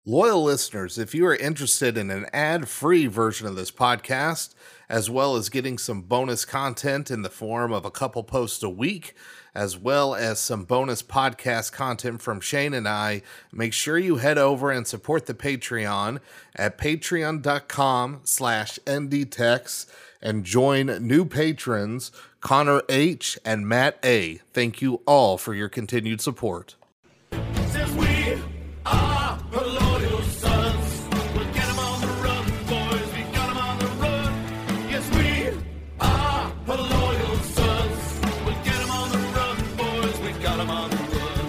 Loyal listeners, if you are interested in an ad-free version of this podcast, as well as getting some bonus content in the form of a couple posts a week, as well as some bonus podcast content from Shane and I, make sure you head over and support the Patreon at patreon.com/ndtex and join new patrons Connor H. and Matt A. Thank you all for your continued support. Since we are the loyal sons, we'll get 'em on the run, boys, we got 'em on the run. Yes, we are the loyal sons, we'll get 'em on the run, boys, we got 'em on the run.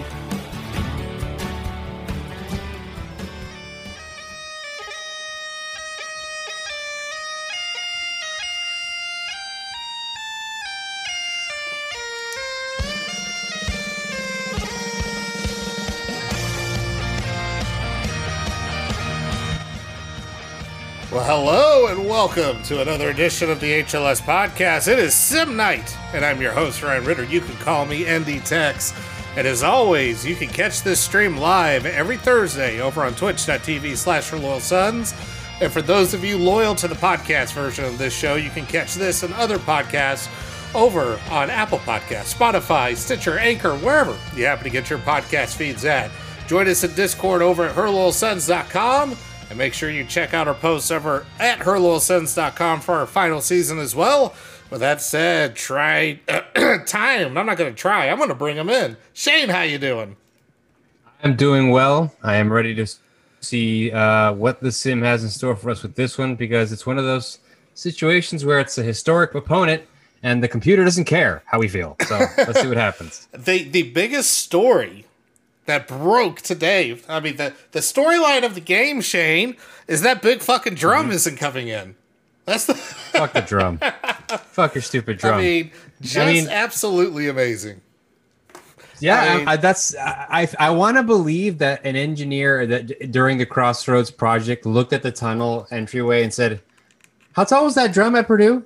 Well, hello and welcome to another edition of the HLS podcast. It is Sim Night, and I'm your host, Ryan Ritter. You can call me NDTex. And as always, you can catch this stream live every Thursday over on twitch.tv/forloyalsons. And for those of you loyal to the podcast version of this show, you can catch this and other podcasts over on Apple Podcasts, Spotify, Stitcher, Anchor, wherever you happen to get your podcast feeds at. Join us in Discord over at herloyalsons.com. And make sure you check out our posts over at herloyalsons.com for our final season as well. With that said, time. I'm not going to try. I'm going to bring him in. Shane, how you doing? I'm doing well. I am ready to see what the sim has in store for us with this one, because it's one of those situations where it's a historic opponent and the computer doesn't care how we feel. So let's see what happens. The biggest story that broke today, I mean, the storyline of the game, Shane, is that big fucking drum isn't coming in. That's the Fuck the drum. Fuck your stupid drum. I mean, absolutely amazing. Yeah, I want to believe that an engineer that during the Crossroads project looked at the tunnel entryway and said, "How tall was that drum at Purdue?"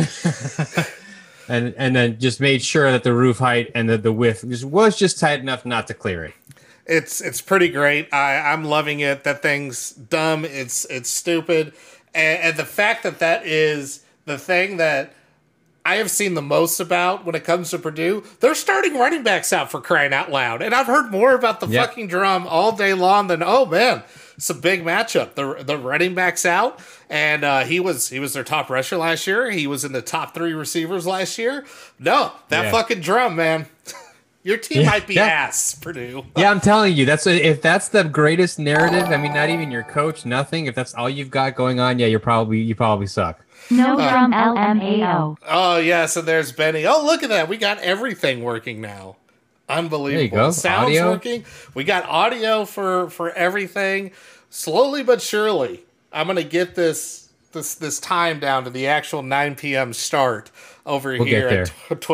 and then just made sure that the roof height and the width was just tight enough not to clear it. It's pretty great. I'm loving it. That thing's dumb. It's stupid. And the fact that is the thing that I have seen the most about when it comes to Purdue, they're starting running backs out, for crying out loud. And I've heard more about the fucking drum all day long than, oh man, it's a big matchup. The running backs out, and he was their top rusher last year. He was in the top 3 receivers last year. No, that fucking drum, man. Your team might be ass, Purdue. Yeah, I'm telling you, if that's the greatest narrative. I mean, not even your coach, nothing. If that's all you've got going on, yeah, you probably suck. No drum LMAO. Oh yeah, so there's Benny. Oh, look at that. We got everything working now. Unbelievable. There you go. Sound's Audio. working. We got audio for everything. Slowly but surely, I'm gonna get this time down to the actual 9 p.m. start over here at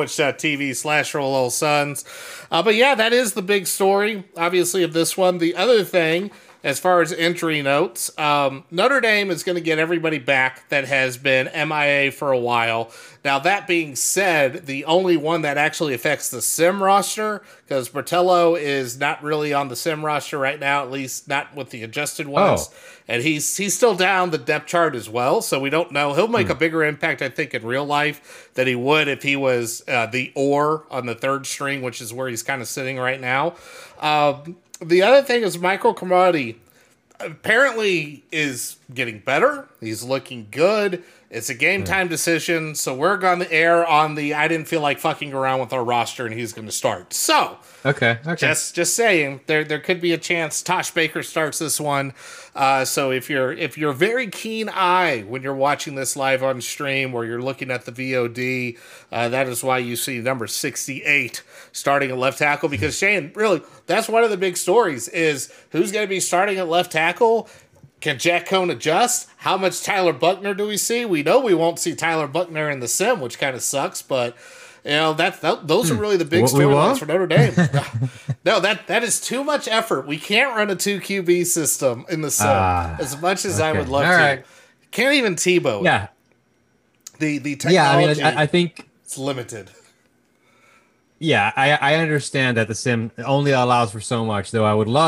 twitch.tv/forloyalsons. But yeah, that is the big story, obviously, of this one. The other thing, as far as entry notes, Notre Dame is going to get everybody back that has been MIA for a while. Now, that being said, the only one that actually affects the sim roster, because Bertello is not really on the sim roster right now, at least not with the adjusted ones. And he's still down the depth chart as well, so we don't know. He'll make a bigger impact, I think, in real life than he would if he was the or on the 3rd string, which is where he's kind of sitting right now. The other thing is Michael Cromartie apparently is getting better. He's looking good. It's a game time decision, so we're going to air on the I didn't feel like fucking around with our roster and he's going to start. So, okay. Just saying, there could be a chance Tosh Baker starts this one. So if you're very keen eye when you're watching this live on stream or you're looking at the VOD, that is why you see number 68 starting at left tackle, because Shane, really, that's one of the big stories is who's going to be starting at left tackle. Can Jack Cohn adjust? How much Tyler Buckner do we see? We know we won't see Tyler Buckner in the sim, which kind of sucks, but you know those are really the big storylines for Notre Dame. No, that is too much effort. We can't run a 2 QB system in the sim as much as I would love to. Right. Can't even Tebow. Yeah. The technology. I think it's limited. Yeah, I understand that the sim only allows for so much, though I would love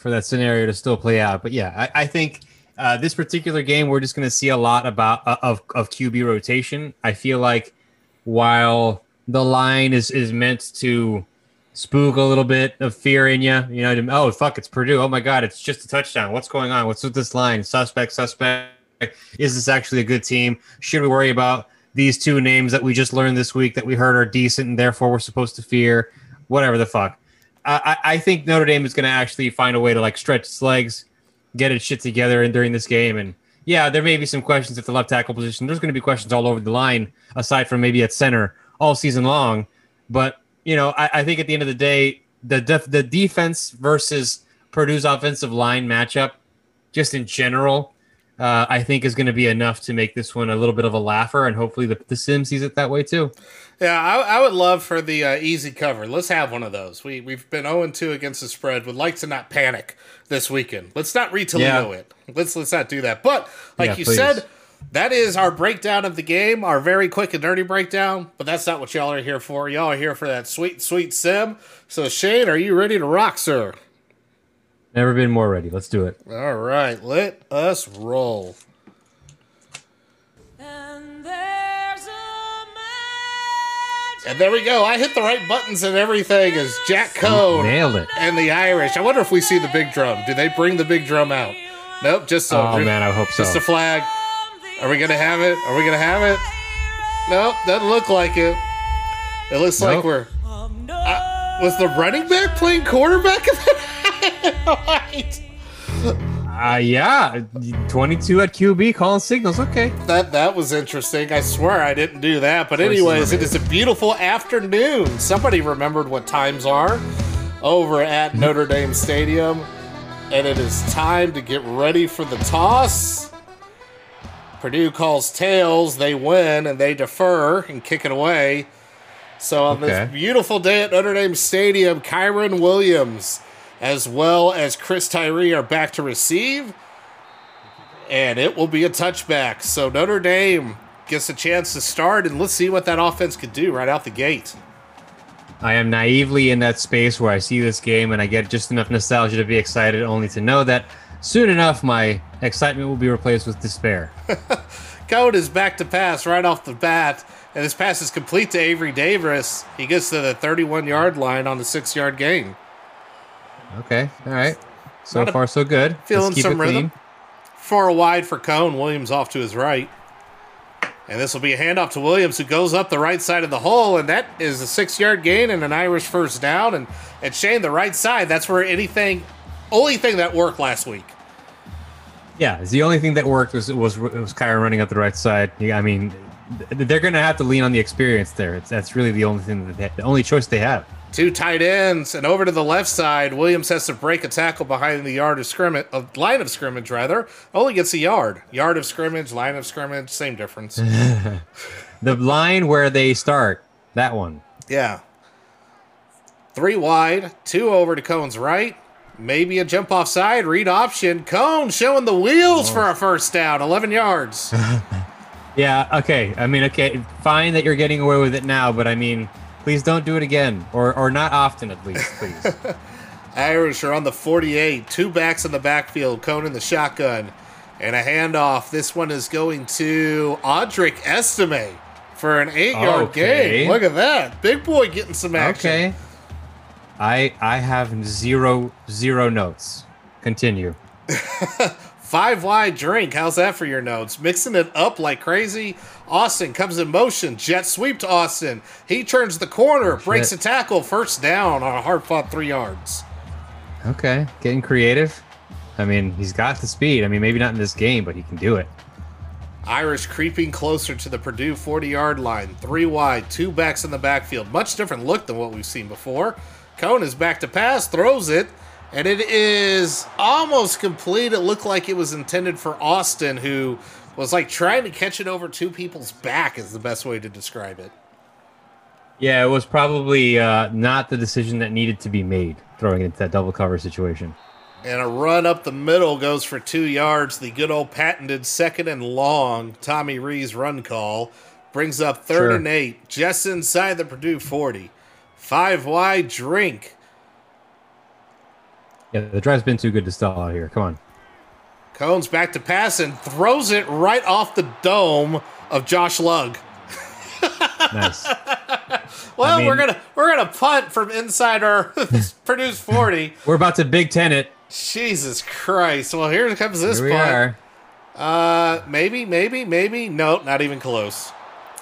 for that scenario to still play out. But yeah, I think this particular game, we're just going to see a lot about of QB rotation. I feel like while the line is meant to spook a little bit of fear in you, oh fuck, it's Purdue. Oh my god, it's just a touchdown. What's going on? What's with this line? Suspect. Is this actually a good team? Should we worry about these two names that we just learned this week that we heard are decent and therefore we're supposed to fear? Whatever the fuck. I think Notre Dame is going to actually find a way to like stretch its legs, get its shit together during this game. And yeah, there may be some questions at the left tackle position. There's going to be questions all over the line, aside from maybe at center all season long. But, I think at the end of the day, the defense versus Purdue's offensive line matchup, just in general, I think is going to be enough to make this one a little bit of a laugher. And hopefully the Sim sees it that way too. Yeah, I would love for the easy cover. Let's have one of those. We've been 0-2 against the spread. Would like to not panic this weekend. Let's not read Toledo it. Let's not do that. But like you please. said, that is our breakdown of the game, our very quick and dirty breakdown. But that's not what y'all are here for. Y'all are here for that sweet, sweet sim. So Shane, are you ready to rock, sir? Never been more ready. Let's do it. All right, let us roll. And there we go. I hit the right buttons and everything as Jack Cohn Nailed it. and the Irish. I wonder if we see the big drum. Do they bring the big drum out? Nope, just so. Oh, man, I hope so. Just a flag. Are we going to have it? Are we going to have it? Nope, doesn't look like it. It looks like we're... was the running back playing quarterback? Right. Yeah, 22 at QB calling signals. Okay. That was interesting. I swear I didn't do that. But anyways, it is a beautiful afternoon. Somebody remembered what times are over at Notre Dame Stadium. And it is time to get ready for the toss. Purdue calls tails. They win and they defer and kick it away. So on this beautiful day at Notre Dame Stadium, Kyron Williams as well as Chris Tyree are back to receive, and it will be a touchback. So Notre Dame gets a chance to start, and let's see what that offense could do right out the gate. I am naively in that space where I see this game and I get just enough nostalgia to be excited, only to know that soon enough my excitement will be replaced with despair. Cohn is back to pass right off the bat, and this pass is complete to Avery Davis. He gets to the 31-yard line on the 6-yard gain. Okay, all right. So far, so good. Feeling some rhythm. 4 wide for Cohn. Williams off to his right. And this will be a handoff to Williams, who goes up the right side of the hole, and that is a 6-yard gain and an Irish first down. And Shane, the right side, that's where only thing that worked last week. Yeah, it's the only thing that worked was Kyron running up the right side. Yeah, I mean, they're going to have to lean on the experience there. That's really the only thing the only choice they have. 2 tight ends, and over to the left side, Williams has to break a tackle behind the line of scrimmage, rather. Only gets a yard. Yard of scrimmage, line of scrimmage, same difference. The line where they start, that one. Yeah. 3 wide, 2 over to Cohn's right. Maybe a jump offside, read option. Cohn showing the wheels for a first down, 11 yards. Yeah, okay. I mean, okay, fine that you're getting away with it now, but I mean, please don't do it again, or not often at least, please. Irish are on the 48, 2 backs in the backfield, Cohn in the shotgun, and a handoff. This one is going to Audric Estime for an 8-yard gain. Look at that. Big boy getting some action. Okay. I have zero notes. Continue. 5 wide drink. How's that for your notes? Mixing it up like crazy. Austin comes in motion. Jet sweep to Austin. He turns the corner, breaks a tackle, first down on a hard-fought 3 yards. Okay, getting creative. I mean, he's got the speed. I mean, maybe not in this game, but he can do it. Irish creeping closer to the Purdue 40-yard line. 3 wide, 2 backs in the backfield. Much different look than what we've seen before. Cohn is back to pass, throws it, and it is almost complete. It looked like it was intended for Austin, who was like trying to catch it over 2 people's back is the best way to describe it. Yeah, it was probably not the decision that needed to be made, throwing it into that double cover situation. And a run up the middle goes for 2 yards. The good old patented 2nd and long Tommy Rees run call brings up 3rd and 8, just inside the Purdue 40. 5 wide drink. Yeah, the drive's been too good to stall out here. Come on. Cones back to pass and throws it right off the dome of Josh Lugg. Nice. Well, I mean- we're gonna punt from inside our Purdue's 40. We're about to Big Ten it. Jesus Christ! Well, here comes this Here we punt. are. Maybe. Nope, not even close.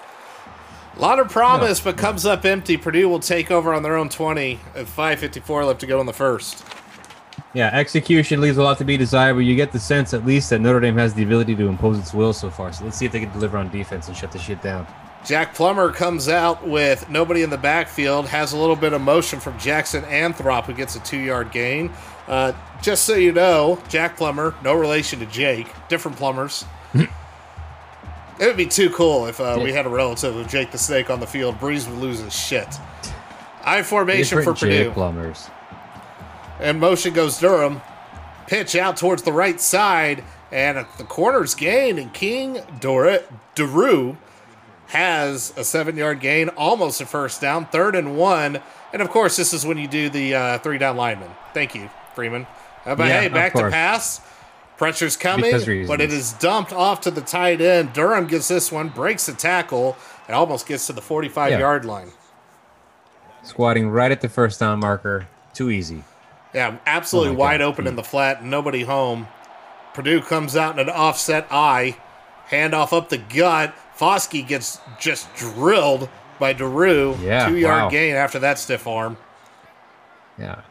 A lot of promise, but comes up empty. Purdue will take over on their own 20 at 5:54 left to go in the first. Yeah, execution leaves a lot to be desired, but you get the sense at least that Notre Dame has the ability to impose its will so far. So let's see if they can deliver on defense and shut the shit down. Jack Plummer comes out with nobody in the backfield, has a little bit of motion from Jackson Anthrop, who gets a 2-yard gain. Just so you know, Jack Plummer, no relation to Jake, different plumbers. It would be too cool if we had a relative of Jake the Snake on the field. Breeze would lose his shit. I formation Different for Purdue. Plumbers. And motion goes Durham. Pitch out towards the right side. And at the corner's gain. And King Daru has a 7-yard gain. Almost a first down. 3rd and 1. And, of course, this is when you do the 3-down lineman. Thank you, Freeman. But, Yeah, hey, of back to course. pass. Pressure's coming. Because reasons. But it is dumped off to the tight end. Durham gets this one. Breaks the tackle. And almost gets to the 45-yard line. Squatting right at the first down marker. Too easy. Yeah, absolutely Oh my wide God. open in the flat, nobody home. Purdue comes out in an offset eye, handoff up the gut. Foskey gets just drilled by Daru. Yeah, 2-yard wow. gain after that stiff arm. Yeah.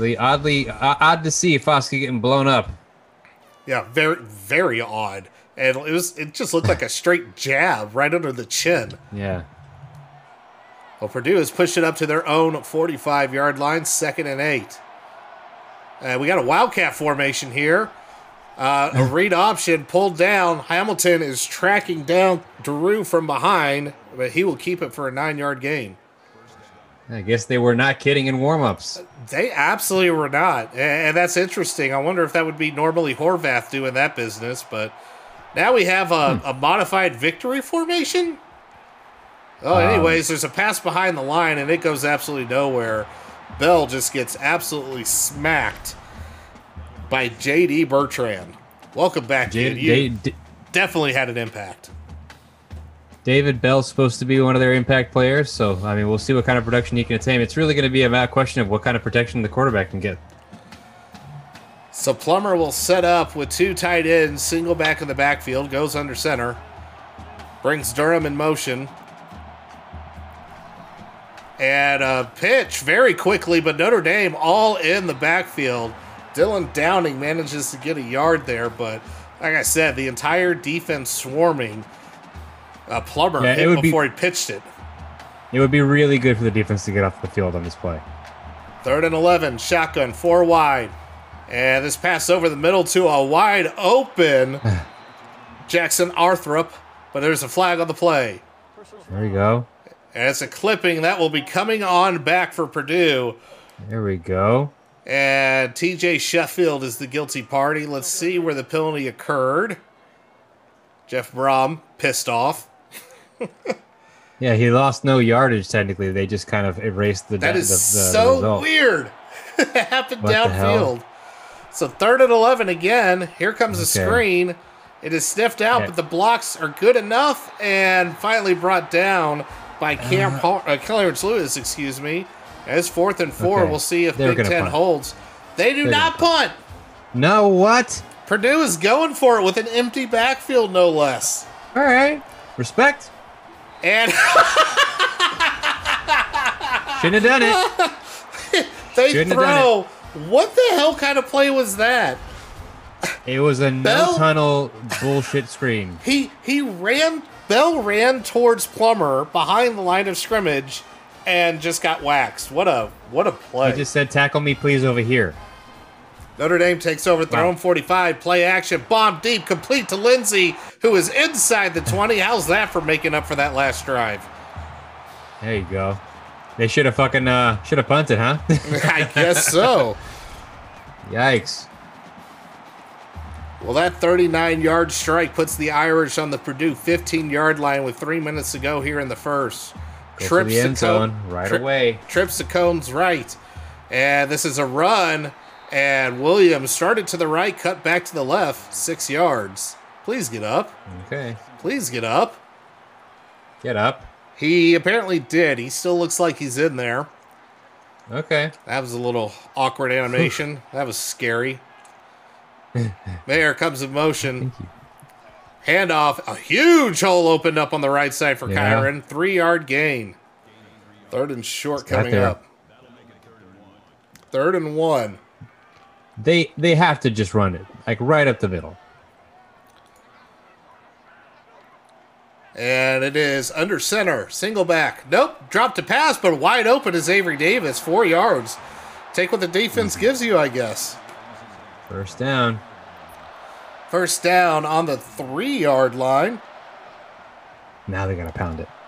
Odd to see Foskey getting blown up. Yeah, very, very odd. And it just looked like a straight jab right under the chin. Yeah. Well, Purdue has pushed it up to their own 45-yard line, 2nd and 8. We got a Wildcat formation here. A read option pulled down. Hamilton is tracking down Daru from behind, but he will keep it for a 9-yard gain. I guess they were not kidding in warm-ups. They absolutely were not. And that's interesting. I wonder if that would be normally Horvath doing that business, but now we have a modified victory formation. Oh, anyways, there's a pass behind the line, and it goes absolutely nowhere. Bell just gets absolutely smacked by J.D. Bertrand. Welcome back, dude. You definitely had an impact. David Bell's supposed to be one of their impact players, so I mean, we'll see what kind of production he can attain. It's really going to be a question of what kind of protection the quarterback can get. So Plummer will set up with 2 tight ends, single back in the backfield, goes under center, brings Durham in motion. And a pitch very quickly, but Notre Dame all in the backfield. Dylan Downing manages to get a yard there, but like I said, the entire defense swarming. Plummer hit before he pitched it. It would be really good for the defense to get off the field on this play. 3rd and 11, shotgun, 4 wide. And this pass over the middle to a wide open Jackson Arthrup, but there's a flag on the play. There we go. And it's a clipping that will be coming on back for Purdue. There we go. And TJ Sheffield is the guilty party. Let's see where the penalty occurred. Jeff Brom pissed off. Yeah, he lost no yardage technically. They just kind of erased the That is the so result. weird. It happened What the hell? downfield. So 3rd and 11 again. Here comes a Okay. screen. It is sniffed out, Okay. but the blocks are good enough and finally brought down by Clarence Lewis, excuse me. As 4th and 4, Okay. we'll see if They're Big gonna Ten punt. holds. They do They're not gonna punt. No, what? Purdue is going for it with an empty backfield, no less. All right. Respect. And Shouldn't have done it. they Shouldn't have throw. What the hell kind of play was that? It was a Bell? no-tunnel bullshit screen. He ran. Bell ran towards Plummer behind the line of scrimmage, and just got waxed. What a play! He just said, "Tackle me, please, over here." Notre Dame takes over at their Wow. own 45. Play action, bomb deep, complete to Lindsey, who is inside the 20. How's that for making up for that last drive? There you go. They should have should have punted, huh? I guess so. Yikes. Well, that 39-yard strike puts the Irish on the Purdue 15-yard line with 3 minutes to go here in the first. Go to the end zone right away. Trips to Cone's right. And this is a run. And Williams started to the right, cut back to the left, 6 yards. Please get up. Okay. Please get up. Get up. He apparently did. He still looks like he's in there. Okay. That was a little awkward animation. That was scary. There comes in motion. Handoff. A huge hole opened up on the right side for Yeah. Kyron. 3-yard gain. 3rd and short Got coming there. up. 3rd and 1. They have to just run it, like right up the middle. And it is under center. Single back. Nope. Dropped to pass, but wide open is Avery Davis. 4 yards. Take what the defense gives you, I guess. First down. First down on the 3-yard line. Now they're gonna pound it.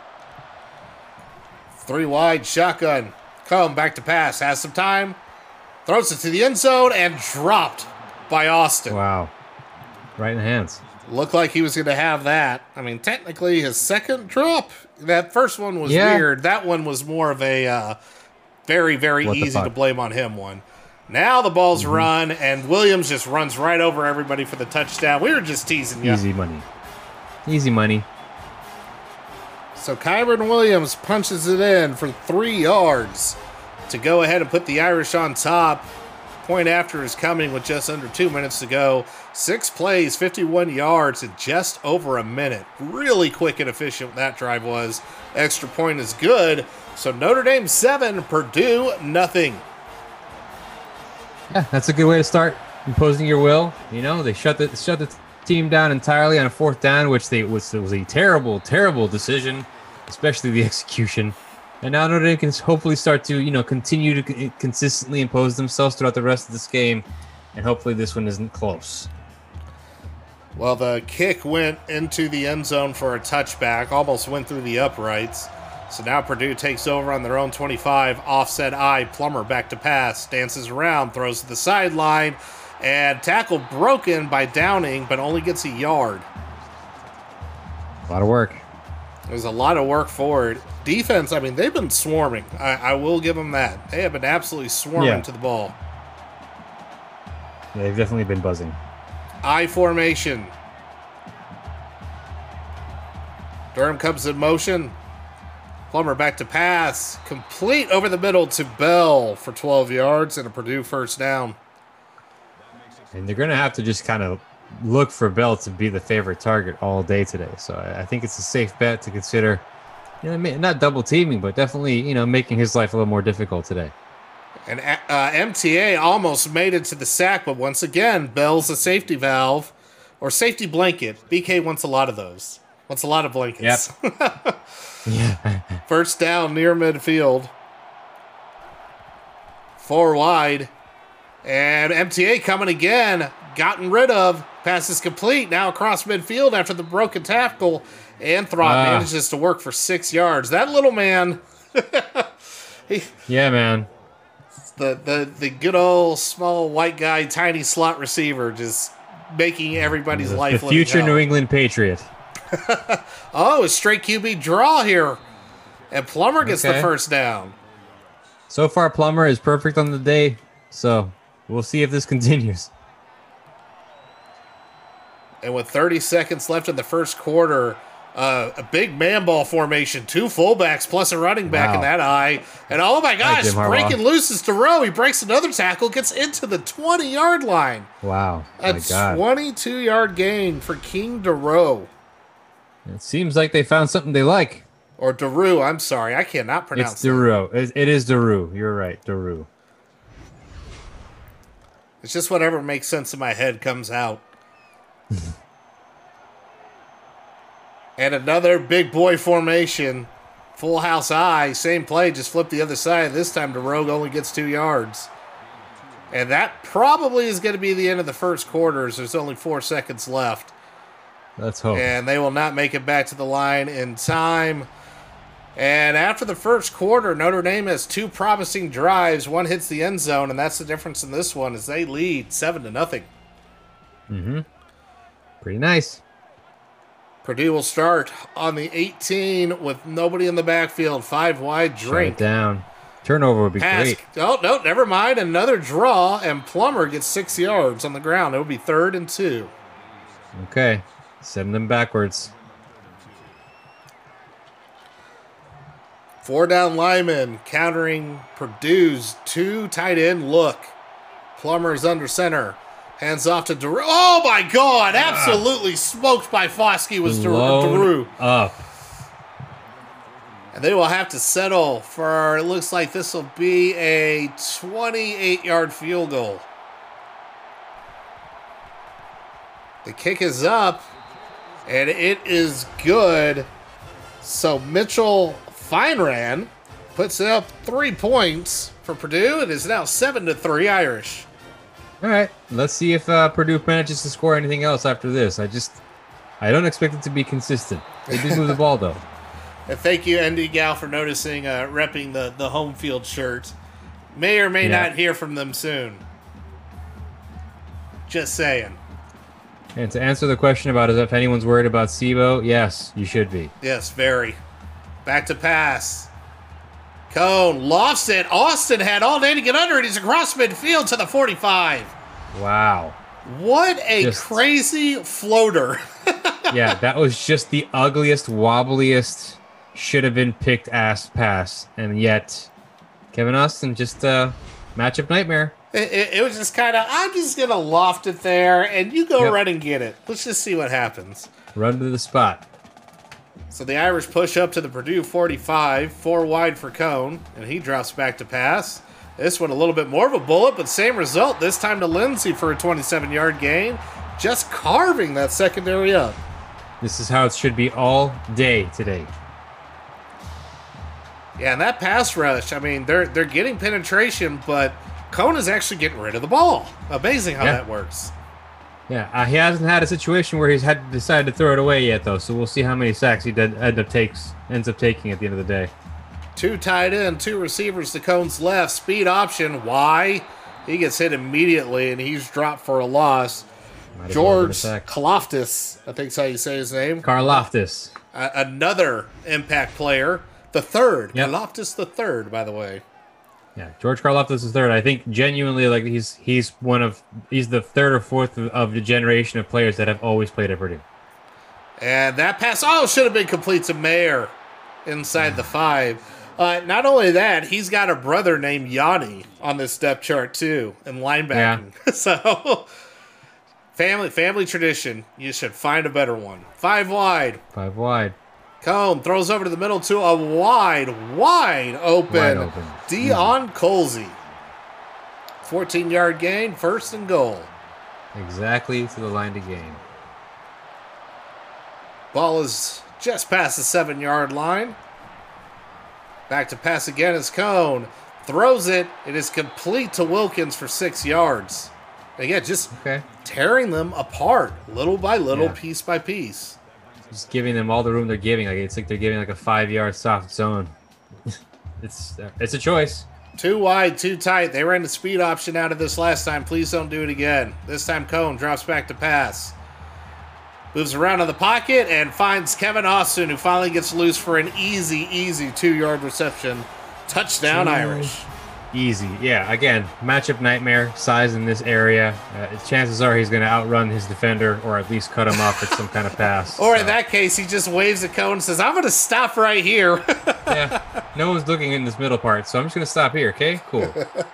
3 wide shotgun. Come back to pass. Has some time. Throws it to the end zone and dropped by Austin. Wow. Right in the hands. Looked like he was going to have that. I mean, technically his second drop. That first one was Yeah. weird. That one was more of a very, very What the easy to fuck? blame on him one. Now the ball's run, and Williams just runs right over everybody for the touchdown. We were just teasing you. Easy money. Easy money. So Kyron Williams punches it in for 3 yards to go ahead and put the Irish on top. Point after is coming with just under 2 minutes to go. 6 plays, 51 yards in just over a minute. Really quick and efficient that drive was. Extra point is good. So Notre Dame 7, Purdue nothing. Yeah, that's a good way to start imposing your will. You know, they shut the team down entirely on a 4th down, which was a terrible, terrible decision, especially the execution. And now Notre Dame can hopefully start to, continue to consistently impose themselves throughout the rest of this game, and hopefully this one isn't close. Well, the kick went into the end zone for a touchback, almost went through the uprights. So now Purdue takes over on their own 25. Offset eye, Plummer back to pass, dances around, throws to the sideline, and tackle broken by Downing, but only gets a yard. A lot of work. There's a lot of work for it. Defense, I mean, they've been swarming. I will give them that. They have been absolutely swarming Yeah. to the ball. Yeah, they've definitely been buzzing. I formation. Durham comes in motion. Plummer back to pass. Complete over the middle to Bell for 12 yards and a Purdue first down. And they're going to have to just kind of look for Bell to be the favorite target all day today. So I think it's a safe bet to consider, not double teaming, but definitely, making his life a little more difficult today. And MTA almost made it to the sack, but once again, Bell's a safety valve or safety blanket. BK wants a lot of those. Wants a lot of blankets. Yep. Yeah. First down near midfield. 4 wide. And MTA coming again. Gotten rid of. Pass is complete. Now across midfield after the broken tackle. And Throt manages to work for 6 yards. That little man. Yeah, man. The good old small white guy, tiny slot receiver, just making everybody's life The living future hell. New England Patriot. Oh, a straight QB draw here. And Plummer gets the Okay. first down. So far, Plummer is perfect on the day. So we'll see if this continues. And with 30 seconds left in the first quarter, a big man ball formation, 2 fullbacks plus a running back Wow. in that eye. And oh my gosh, Jim Harbaugh. breaking loose is Thoreau. He breaks another tackle, gets into the 20-yard line. Wow. A My God. 22-yard gain for King Daroe. It seems like they found something they like. Or Daru, I'm sorry. I cannot pronounce It's that. Daru. It is Daru. You're right, Daru. It's just whatever makes sense in my head comes out. And another big boy formation. Full house eye. Same play, just flip the other side. This time DeRogue only gets 2 yards. And that probably is going to be the end of the first quarter as there's only 4 seconds left. Let's hope. And they will not make it back to the line in time. And after the first quarter, Notre Dame has 2 promising drives. One hits the end zone, and that's the difference in this one as they lead 7-0. Pretty nice. Purdue will start on the 18 with nobody in the backfield. 5 wide Shut it drink. down. Turnover would be Pass. great. Oh, no, never mind. Another draw, and Plummer gets 6 yards on the ground. It would be 3rd and 2. Okay. Send them backwards. 4 down linemen countering Purdue's 2 tight end look. Plummer's under center. Hands off to Daru. Oh, my God. Absolutely smoked by Foskey was Daru. Load up. And they will have to settle for, it looks like this will be a 28-yard field goal. The kick is up, and it is good. So Mitchell Feinran puts up 3 points for Purdue. It is now 7-3 Irish. All right. Let's see if Purdue manages to score anything else after this. I don't expect it to be consistent. They do move the ball, though. And thank you, ND Gal, for noticing, repping the home field shirt. May or may not hear from them soon. Just saying. And to answer the question about if anyone's worried about SIBO, yes, you should be. Yes, very. Back to pass. Cone lofts it. Austin had all day to get under it. He's across midfield to the 45. Wow. What a crazy floater. Yeah, that was just the ugliest, wobbliest, should have been picked ass pass. And yet, Kevin Austin just matchup nightmare. It was just kind of, I'm just going to loft it there, and you go Yep. right and get it. Let's just see what happens. Run to the spot. So the Irish push up to the Purdue 45, 4 wide for Cone, and he drops back to pass. This one a little bit more of a bullet, but same result, this time to Lindsey for a 27-yard gain. Just carving that secondary up. This is how it should be all day today. Yeah, and that pass rush, I mean, they're getting penetration, but Cone is actually getting rid of the ball. Amazing how that works. Yeah, he hasn't had a situation where he's had to decide to throw it away yet, though. So we'll see how many sacks he ends up taking at the end of the day. 2 tight end, 2 receivers to Cone's left. Speed option. Why? He gets hit immediately, and he's dropped for a loss. Might as well have been a George sack. Kaloftis, I think's how you say his name. Karloftis. Another impact player. The third. Yep. Kaloftis the third, by the way. Yeah, George Karloftis is third. I think genuinely, like he's the third or fourth of the generation of players that have always played at Purdue. And that pass, should have been complete to Mayer inside the 5. Not only that, he's got a brother named Yanni on this depth chart too, in linebacking. Yeah. So, family tradition. You should find a better one. 5 wide. 5 wide. Cone throws over to the middle to a wide open Dion Colsey. 14-yard gain, 1st and goal. Exactly to the line to gain. Ball is just past the 7-yard line. Back to pass again as Cone throws it. It is complete to Wilkins for 6 yards. Again, just tearing them apart little by little, piece by piece. Just giving them all the room they're giving. Like it's like they're giving like a 5-yard soft zone. It's a choice. 2 wide, 2 tight. They ran the speed option out of this last time. Please don't do it again. This time Cone drops back to pass. Moves around in the pocket and finds Kevin Austin, who finally gets loose for an easy 2-yard reception. Touchdown, Irish. Easy. Yeah, again, matchup nightmare, size in this area. Chances are he's going to outrun his defender or at least cut him off at some kind of pass. Or in that case, he just waves at Cone and says, I'm going to stop right here. Yeah, no one's looking in this middle part, so I'm just going to stop here, okay? Cool.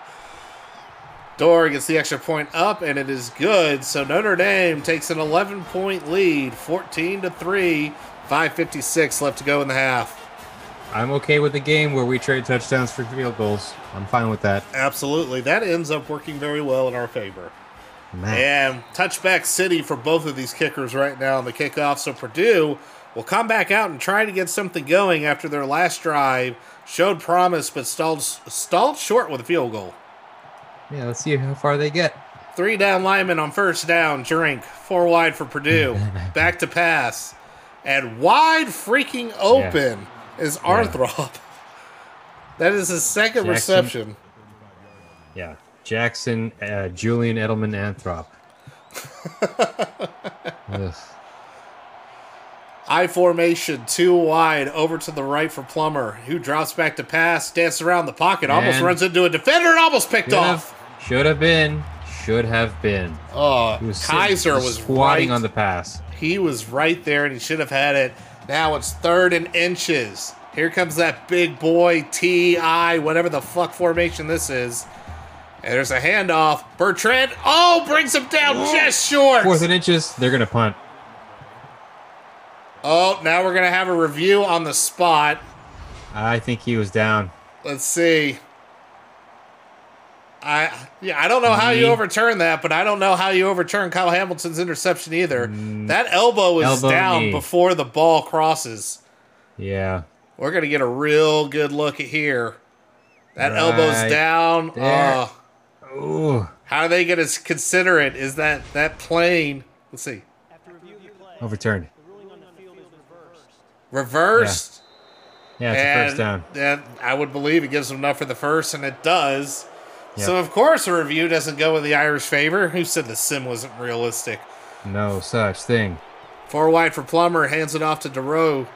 Dorr gets the extra point up, and it is good. So Notre Dame takes an 11-point lead, 14-3, 5:56 left to go in the half. I'm okay with the game where we trade touchdowns for field goals. I'm fine with that. Absolutely. That ends up working very well in our favor. Man. And touchback city for both of these kickers right now on the kickoff. So Purdue will come back out and try to get something going after their last drive. Showed promise, but stalled short with a field goal. Yeah, let's see how far they get. 3 down linemen on 1st down. Drink. 4 wide for Purdue. Back to pass. And wide freaking open is Arthrop. That is his second reception. Yeah. Jackson, Julian Edelman Anthrop. I formation, 2 wide, over to the right for Plummer, who drops back to pass, dances around the pocket, almost And- runs into a defender, and almost picked off. Should have been. Oh, He was Kaiser was squatting right. on the pass. He was right there, and he should have had it. Now it's 3rd and inches. Here comes that big boy, T.I., whatever the fuck formation this is. And there's a handoff. Bertrand, brings him down just short. 4th and inches. They're gonna punt. Oh, now we're going to have a review on the spot. I think he was down. Let's see. I don't know how you overturn that, but I don't know how you overturn Kyle Hamilton's interception either. That elbow was Elbow down knee. before the ball crosses. Yeah. We're going to get a real good look at here. That elbow's Right down. there. Oh, Ooh. how are they going to consider it? Is that plane? Let's see. Overturned. Reversed. Yeah, it's a first down. That I would believe it gives them enough for the first, and it does. Yep. So, of course, a review doesn't go in the Irish favor. Who said the sim wasn't realistic? No such thing. 4 wide for Plummer, hands it off to Doru.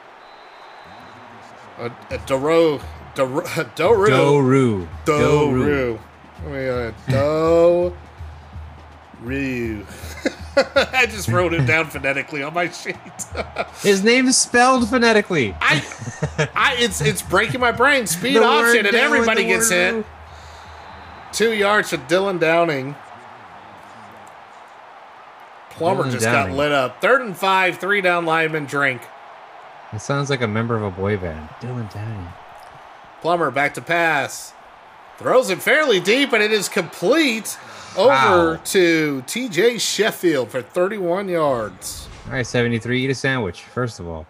Doru. Doru. Doru. Doru. I just wrote it down phonetically on my sheet. His name is spelled phonetically. It's breaking my brain. Speed The option, word and down, everybody the gets word hit. 2 yards to Dylan Downing. Plummer Dylan just Downing. got lit up. 3rd and 5, 3 down lineman, drink. It sounds like a member of a boy band. Dylan Downing. Plummer back to pass. Throws it fairly deep, and it is complete over Wow. to TJ Sheffield for 31 yards. All right, 73. Eat a sandwich, first of all.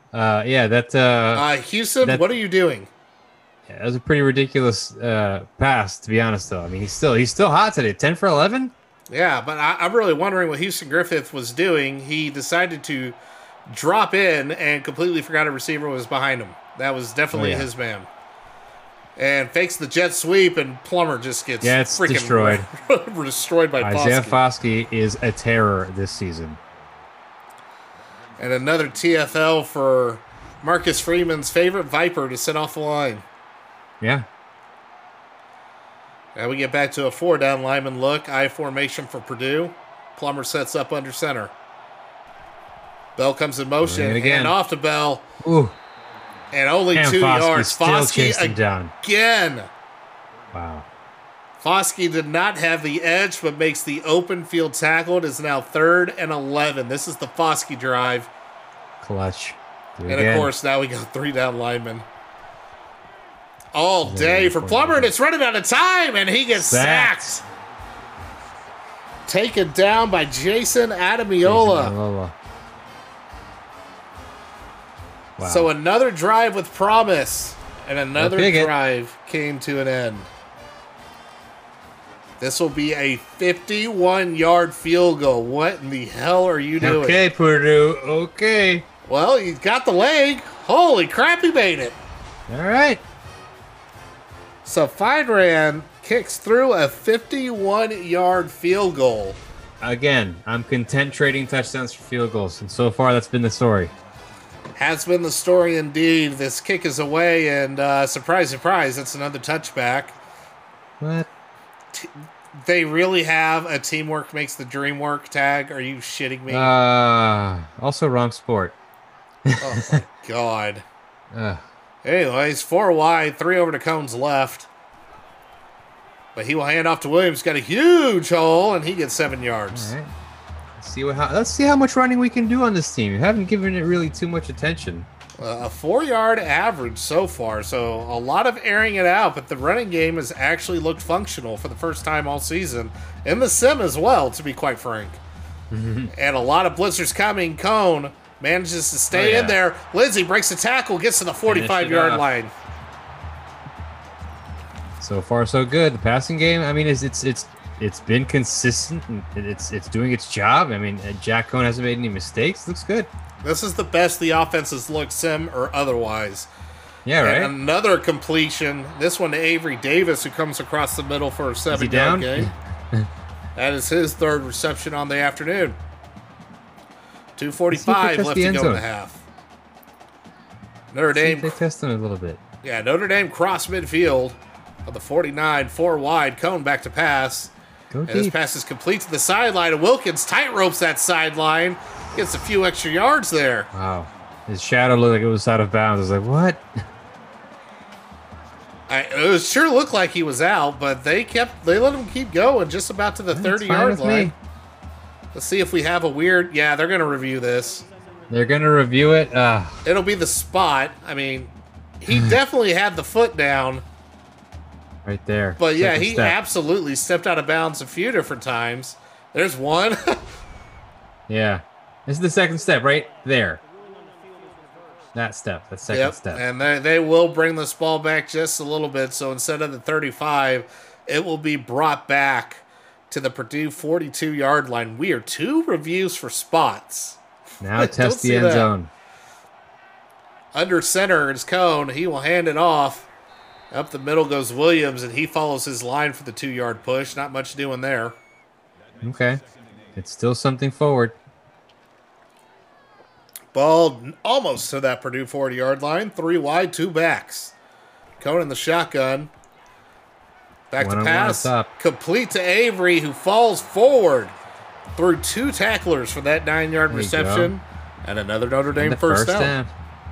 That Houston, that- what are you doing? that was a pretty ridiculous pass, to be honest, though. I mean, he's still hot today. 10 for 11? Yeah, but I'm really wondering what Houston Griffith was doing. He decided to drop in and completely forgot a receiver was behind him. That was definitely Oh, yeah. his man. And fakes the jet sweep, and Plummer just gets It's freaking destroyed. destroyed by Isaiah Foskey. Foskey is a terror this season. And another TFL for Marcus Freeman's favorite Viper to sit off the line. Yeah. Now we get back to a 4 down lineman look. I formation for Purdue. Plummer sets up under center. Bell comes in motion. Bring it again. Hand off to Bell. Ooh. And only And 2 Foskey yards. still chased him down. Again. Wow. Foskey did not have the edge, but makes the open field tackle. It is now 3rd and 11. This is the Foskey drive. Clutch. Do it And again. of course, now we go 3 down linemen. All day for Plummer, and it's running out of time, and he gets sacked. Taken down by Jason Adamiola. Lola. Wow. So another drive with promise, and another Pickett. drive came to an end. This will be a 51-yard field goal. What in the hell are you doing? Okay, Purdue. Okay. Well, he's got the leg. Holy crap, he made it. All right. So Fineran kicks through a 51-yard field goal. Again, I'm content trading touchdowns for field goals, and so far that's been the story. Has been the story indeed. This kick is away, and surprise, surprise, it's another touchback. What? They really have a teamwork makes the dream work tag. Are you shitting me? Also wrong sport. Oh, my God. Ugh. Anyways, 4 wide, 3 over to Cones left. But he will hand off to Williams. Got a huge hole, and he gets 7 yards. All right. Let's see how much running we can do on this team. We haven't given it really too much attention. A 4-yard average so far, so a lot of airing it out, but the running game has actually looked functional for the first time all season. In the sim as well, to be quite frank. And a lot of blitzers coming. Cone manages to stay in there. Lindsey breaks the tackle, gets to the 45-yard line. So far, so good. The passing game, I mean, it's been consistent. And it's doing its job. I mean, Jack Cone hasn't made any mistakes. Looks good. This is the best the offense has looked, sim or otherwise. Yeah, right. And another completion. This one to Avery Davis, who comes across the middle for a 7-yard down? gain. That is his 3rd reception on the afternoon. 2:45 Let's see if he left touched the to end go in zone. the half. Notre See if Dame, they test him a little bit. yeah, Notre Dame cross midfield on the 49, 4 wide. Cone back to pass. Go And this deep. pass is complete to the sideline. And Wilkins tight ropes that sideline. Gets a few extra yards there. Wow. His shadow looked like it was out of bounds. I was like, what? It sure looked like he was out, but they let him keep going just about to the That's fine 30-yard with line. me. Let's see if we have a weird. Yeah, they're going to review this. They're going to review it. It'll be the spot. I mean, he definitely had the foot down, Right there. but yeah, Second he step. absolutely stepped out of bounds a few different times. There's one. Yeah. This is the second step right there. That step. That second step. And they will bring this ball back just a little bit. So instead of the 35, it will be brought back to the Purdue 42-yard line. We are 2 reviews for spots. Now Don't test see the end that. zone. Under center is Cone. He will hand it off. Up the middle goes Williams, and he follows his line for the 2-yard push. Not much doing there. Okay. It's still something forward. Ball almost to that Purdue 40-yard line. 3 wide, 2 backs. Cone in the shotgun. Back to One-on-one pass. up top. Complete to Avery, who falls forward through 2 tacklers for that 9-yard There you reception. And another Notre Dame The first down. down.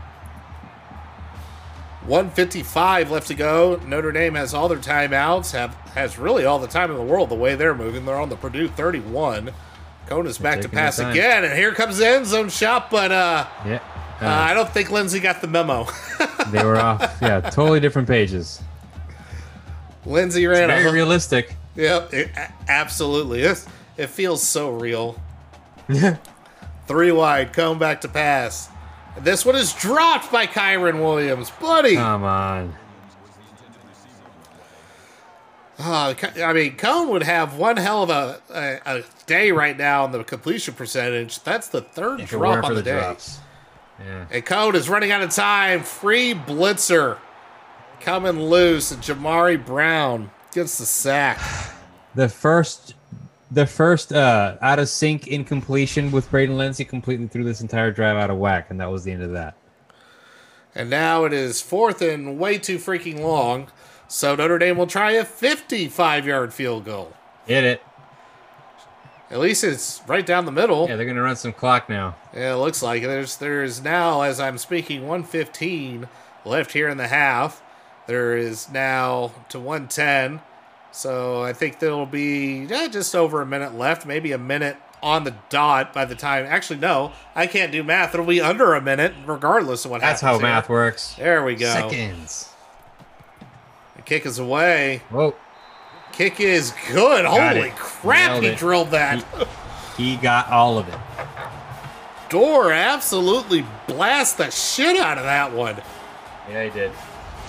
1:55 left to go. Notre Dame has all their timeouts, has really all the time in the world the way they're moving. They're on the Purdue 31. Cone is back to taking their pass time. again, and here comes the end zone shot, but Yeah. I don't think Lindsey got the memo. They were off. Yeah, totally different pages. Lindsey ran Very a realistic. Yep, absolutely. It feels so real. 3 wide, Cone back to pass. This one is dropped by Kyron Williams. Buddy! Come on. I mean, Cone would have one hell of a day right now on the completion percentage. That's the 3rd If it drop weren't on for the day. drops. Yeah. And Cone is running out of time. Free blitzer coming loose. And Jamari Brown gets the sack. The first out of sync incompletion with Braden Lindsey completely threw this entire drive out of whack, and that was the end of that. And now it is 4th and way too freaking long. So Notre Dame will try a 55-yard field goal. Hit it. At least it's right down the middle. Yeah, they're gonna run some clock now. Yeah, it looks like there's now, as I'm speaking, 1:15 left here in the half. There is now to 1:10. So I think there'll be just over a minute left, maybe a minute on the dot by the time. Actually, no, I can't do math. It'll be under a minute, regardless of what That's happens. how here. math works. There we go. Seconds. The kick is away. Whoa. Kick is good. Got Holy it. crap, Nailed he it. drilled that. He got all of it. Door absolutely blast the shit out of that one. Yeah, he did.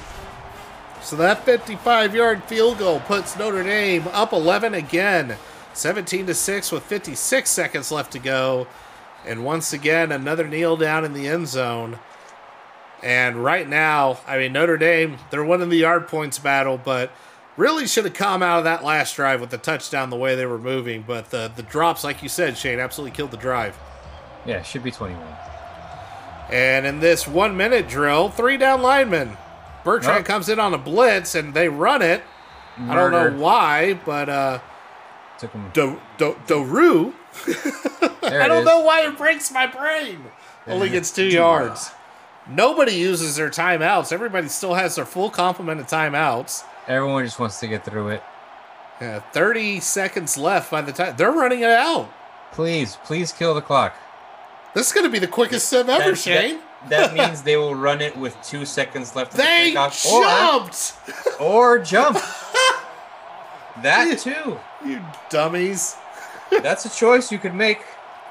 So that 55-yard field goal puts Notre Dame up 11 again. 17-6 with 56 seconds left to go. And once again, another kneel down in the end zone. And right now, I mean, Notre Dame, they're winning the yard points battle, but really should have come out of that last drive with the touchdown the way they were moving. But the drops, like you said, Shane, absolutely killed the drive. Yeah, should be 21. And in this 1-minute drill, 3 down linemen. Bertrand comes in on a blitz, and they run it. I don't know why, but Took him. Doru. There I it don't is. know why it breaks my brain. Only gets 2 yards. Nobody uses their timeouts. Everybody still has their full complement of timeouts. Everyone just wants to get through it. 30 seconds left by the time. They're running it out. Please kill the clock. This is going to be the quickest sim ever, Shane. That means they will run it with 2 seconds left. They jumped! Or jump. That too. You dummies. That's a choice you could make.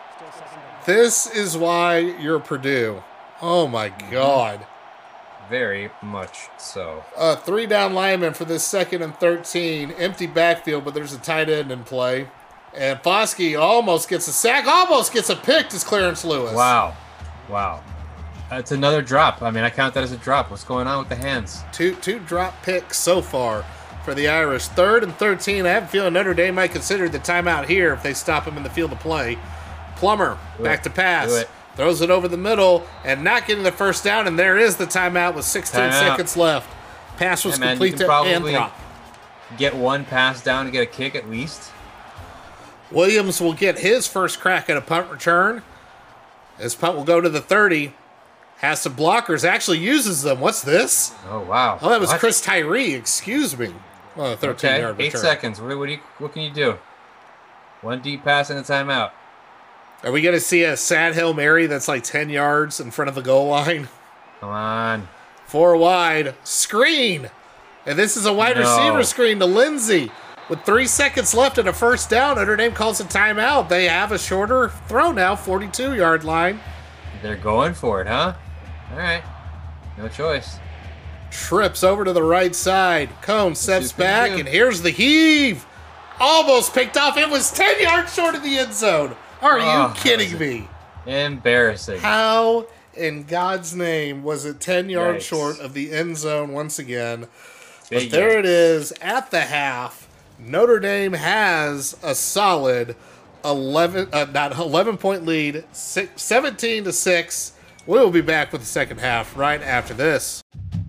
This is why you're Purdue. Oh my God. Very much so. 3 down linemen for this 2nd and 13. Empty backfield, but there's a tight end in play. And Foskey almost gets a sack, almost gets a pick to Clarence Lewis. Wow. It's another drop. I mean, I count that as a drop. What's going on with the hands? Two drop picks so far for the Irish. 3rd and 13. I have a feeling Notre Dame might consider the timeout here if they stop him in the field of play. Plummer back to pass. Do it. throws it over the middle, and not getting the first down, and there is the timeout with 16 seconds left. Pass was complete to Anthrop. Get one pass down to get a kick at least. Williams will get his first crack at a punt return. This punt will go to the 30. Has some blockers, actually uses them. What's this? Oh, wow. Oh, that was Chris Tyree, excuse me. Oh, 13-yard return. 8 seconds. What can you do? One deep pass and a timeout. Are we going to see a sad Hail Mary that's like 10 yards in front of the goal line? Come on. 4 wide. Screen. And this is a wide receiver screen to Lindsey. With 3 seconds left and a first down, Notre Dame calls a timeout. They have a shorter throw now, 42-yard line. They're going for it, huh? All right. No choice. Trips over to the right side. Cone steps back, and here's the heave. Almost picked off. It was 10 yards short of the end zone. Are you kidding me? Embarrassing. How in God's name was it 10 yards short of the end zone once again? But there it is at the half. Notre Dame has a solid 11-point lead, 17-6. We will be back with the second half right after this.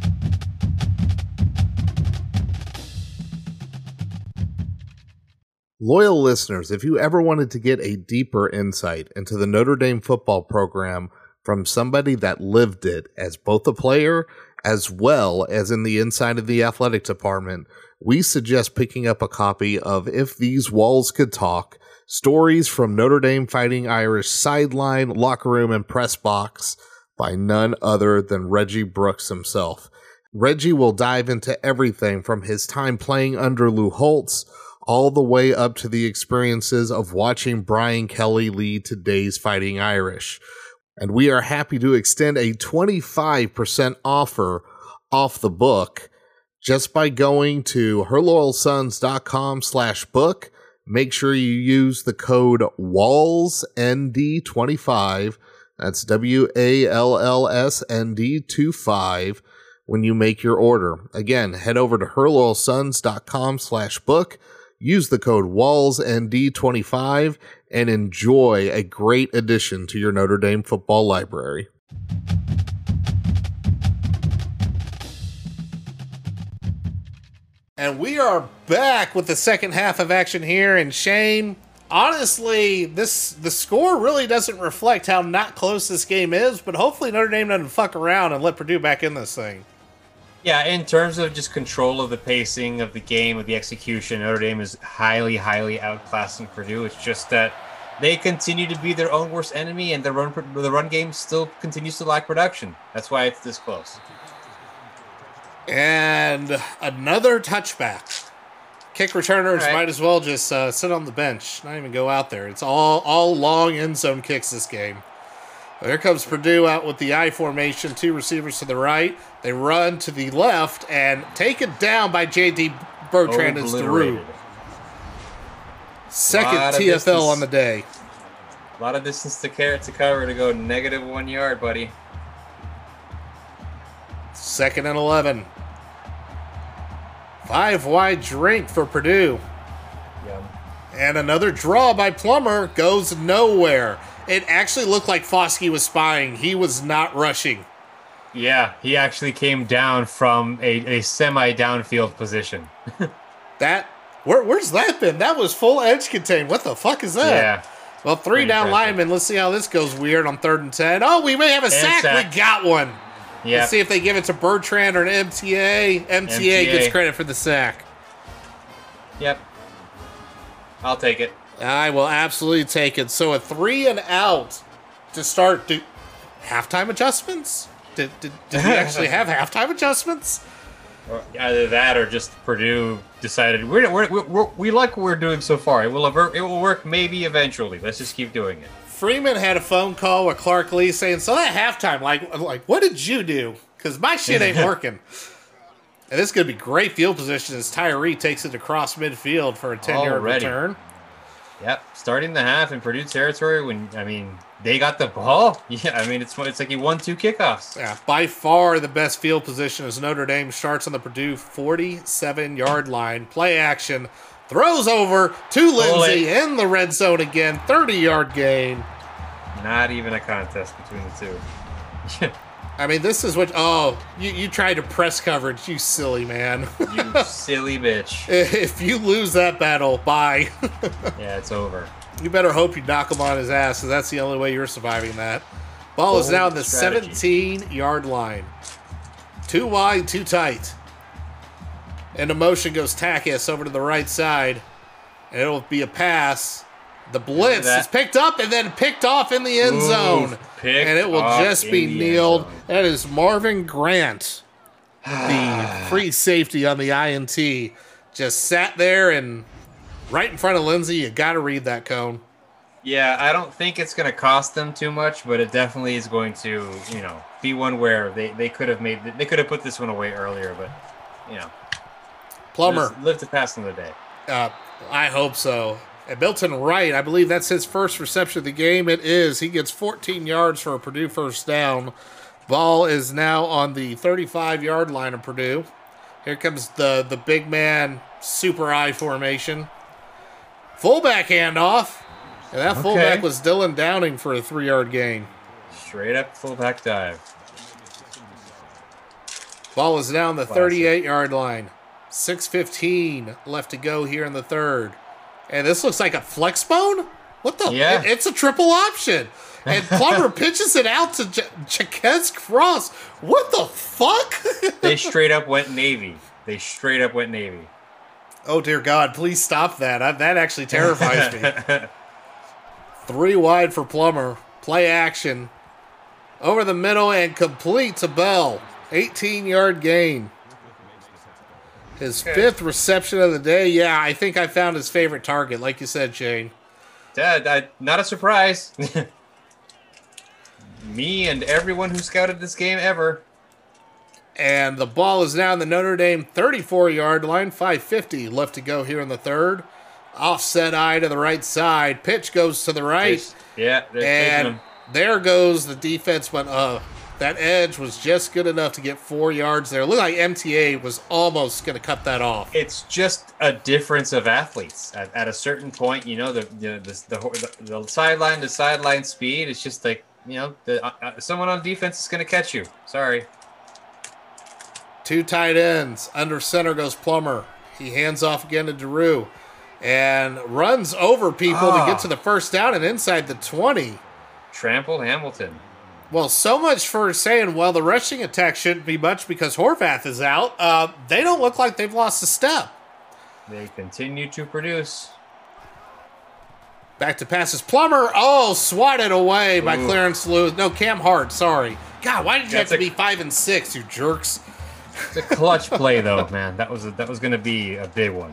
Loyal listeners, if you ever wanted to get a deeper insight into the Notre Dame football program from somebody that lived it as both a player as well as in the inside of the athletic department, we suggest picking up a copy of If These Walls Could Talk, Stories from Notre Dame Fighting Irish Sideline, Locker Room, and Press Box by none other than Reggie Brooks himself. Reggie will dive into everything from his time playing under Lou Holtz all the way up to the experiences of watching Brian Kelly lead today's Fighting Irish. And we are happy to extend a 25% offer off the book just by going to herloyalsons.com/book. Make sure you use the code WALLSND25. That's WALLSND25 when you make your order. Again, head over to herloyalsons.com/book. Use the code WALLSND25 and enjoy a great addition to your Notre Dame football library. And we are back with the second half of action here. And Shane, honestly, the score really doesn't reflect how not close this game is, but hopefully Notre Dame doesn't fuck around and let Purdue back in this thing. Yeah, in terms of just control of the pacing of the game, of the execution, Notre Dame is highly, highly outclassing Purdue. It's just that they continue to be their own worst enemy, and the run game still continues to lack production. That's why it's this close. And another touchback. Kick returners might as well just sit on the bench, not even go out there. It's all long end zone kicks this game. Well, here comes Purdue out with the I formation, 2 receivers to the right. They run to the left and taken down by J.D. Bertrand and Steru. Second TFL on the day. A lot of distance to cover to go -1 yard, buddy. 2nd and 11. 5 wide drink for Purdue. Yum. And another draw by Plummer goes nowhere. It actually looked like Foskey was spying. He was not rushing. Yeah, he actually came down from a semi-downfield position. Where's that been? That was full edge contain. What the fuck is that? Yeah. Well, 3 down linemen. Let's see how this goes weird on 3rd and 10. Oh, we may have a sack. We got one. Yeah. Let's see if they give it to Bertrand or an MTA. MTA gets credit for the sack. Yep. I'll take it. I will absolutely take it. So a 3 and out to start. Halftime adjustments? Did we actually have halftime adjustments? Or either that or just Purdue decided we like what we're doing so far. It will work maybe eventually. Let's just keep doing it. Freeman had a phone call with Clark Lee saying, so at halftime, like what did you do? Because my shit ain't working. And this is going to be great field position as Tyree takes it across midfield for a 10-yard return. Yep, starting the half in Purdue territory when, they got the ball. Yeah, it's like he won 2 kickoffs. Yeah, by far the best field position as Notre Dame starts on the Purdue 47-yard line. Play action, throws over to Lindsey in the red zone again, 30-yard gain. Not even a contest between the two. I mean, this is what... Oh, you tried to press coverage, you silly man. You silly bitch. If you lose that battle, bye. Yeah, it's over. You better hope you knock him on his ass, because that's the only way you're surviving that. Ball is now on the Strategy. 17-yard line. Too wide, too tight. And the motion goes Takis over to the right side. And it'll be a pass. The blitz is picked up and then picked off in the end zone. And it will just be kneeled. That is Marvin Grant, the free safety on the INT. Just sat there and right in front of Lindsay. You got to read that, Cone. Yeah, I don't think it's going to cost them too much, but it definitely is going to, be one where they could have put this one away earlier, but Plummer. live to pass another day. I hope so. And Milton Wright, I believe that's his first reception of the game. It is. He gets 14 yards for a Purdue first down. Ball is now on the 35-yard line of Purdue. Here comes the big man super I formation. Fullback handoff. And that fullback was Dylan Downing for a 3-yard gain. Straight up fullback dive. Ball is now on the 38-yard line. 6:15 left to go here in the third. And this looks like a flex bone? What the? Yeah. It's a triple option. And Plummer pitches it out to Jaquez Cross. What the fuck? They straight up went Navy. Oh, dear God. Please stop that. That actually terrifies me. 3 wide for Plummer. Play action. Over the middle and complete to Bell. 18-yard gain. His 5th reception of the day. Yeah, I think I found his favorite target, like you said, Shane. Dad, not a surprise. Me and everyone who scouted this game ever. And the ball is now in the Notre Dame 34-yard line. 5:50 left to go here in the third. Offset eye to the right side. Pitch goes to the right. They're taking And him. there goes the defense. But that edge was just good enough to get 4 yards there. It looked like MTA was almost going to cut that off. It's just a difference of athletes. At a certain point, the sideline to sideline speed. It's just like someone on defense is going to catch you. Sorry. 2 tight ends. Under center goes Plummer. He hands off again to Drew. And runs over people to get to the first down and inside the 20. Trampled Hamilton. Well, so much for saying, well, the rushing attack shouldn't be much because Horvath is out. They don't look like they've lost a step. They continue to produce. Back to passes. Plummer, swatted away by Clarence Lewis. No, Cam Hart, sorry. God, why did you have to be 5 and 6, you jerks? It's a clutch play, though, man. That was going to be a big one.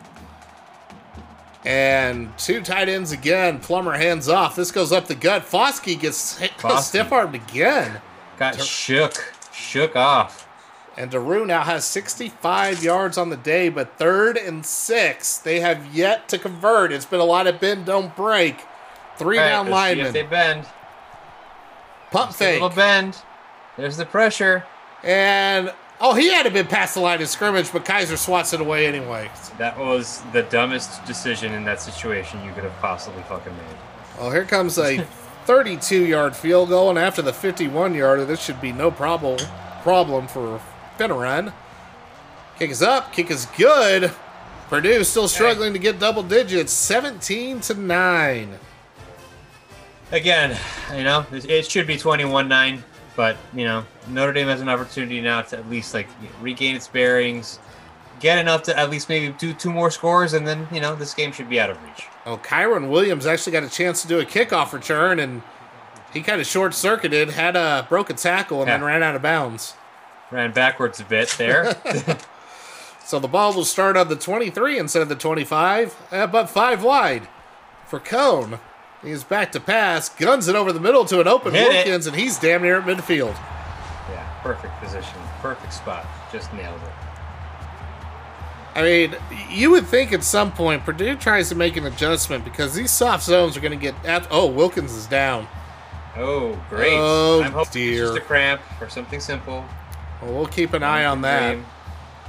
And 2 tight ends again. Plummer hands off. This goes up the gut. Foskey gets stiff-armed again. Got shook off. And Daru now has 65 yards on the day, but 3rd and 6. They have yet to convert. It's been a lot of bend, don't break. 3 down linemen. If they bend. Pump Just fake. A little bend. There's the pressure. And, he had to been past the line of scrimmage, but Kaiser swats it away anyway. That was the dumbest decision in that situation you could have possibly fucking made. Well, here comes a 32-yard field goal, and after the 51-yarder, this should be no problem for Finneran. Kick is up. Kick is good. Purdue still struggling to get double digits. 17-9. Again, it should be 21-9, but, Notre Dame has an opportunity now to at least, regain its bearings, get enough to at least maybe do 2 more scores, and then, this game should be out of reach. Oh, Kyron Williams actually got a chance to do a kickoff return, and he kind of short-circuited, had a broken tackle, and then ran out of bounds. Ran backwards a bit there. So the ball will start on the 23 instead of the 25, but 5 wide for Cone. He's back to pass, guns it over the middle to an open Wilkins, and he's damn near at midfield. Yeah, perfect position, perfect spot. Just nailed it. I mean, you would think at some point Purdue tries to make an adjustment because these soft zones are going to get... Wilkins is down. Oh, great. Oh, I'm hoping dear. it's just a cramp or something simple. Well, we'll keep an eye on that.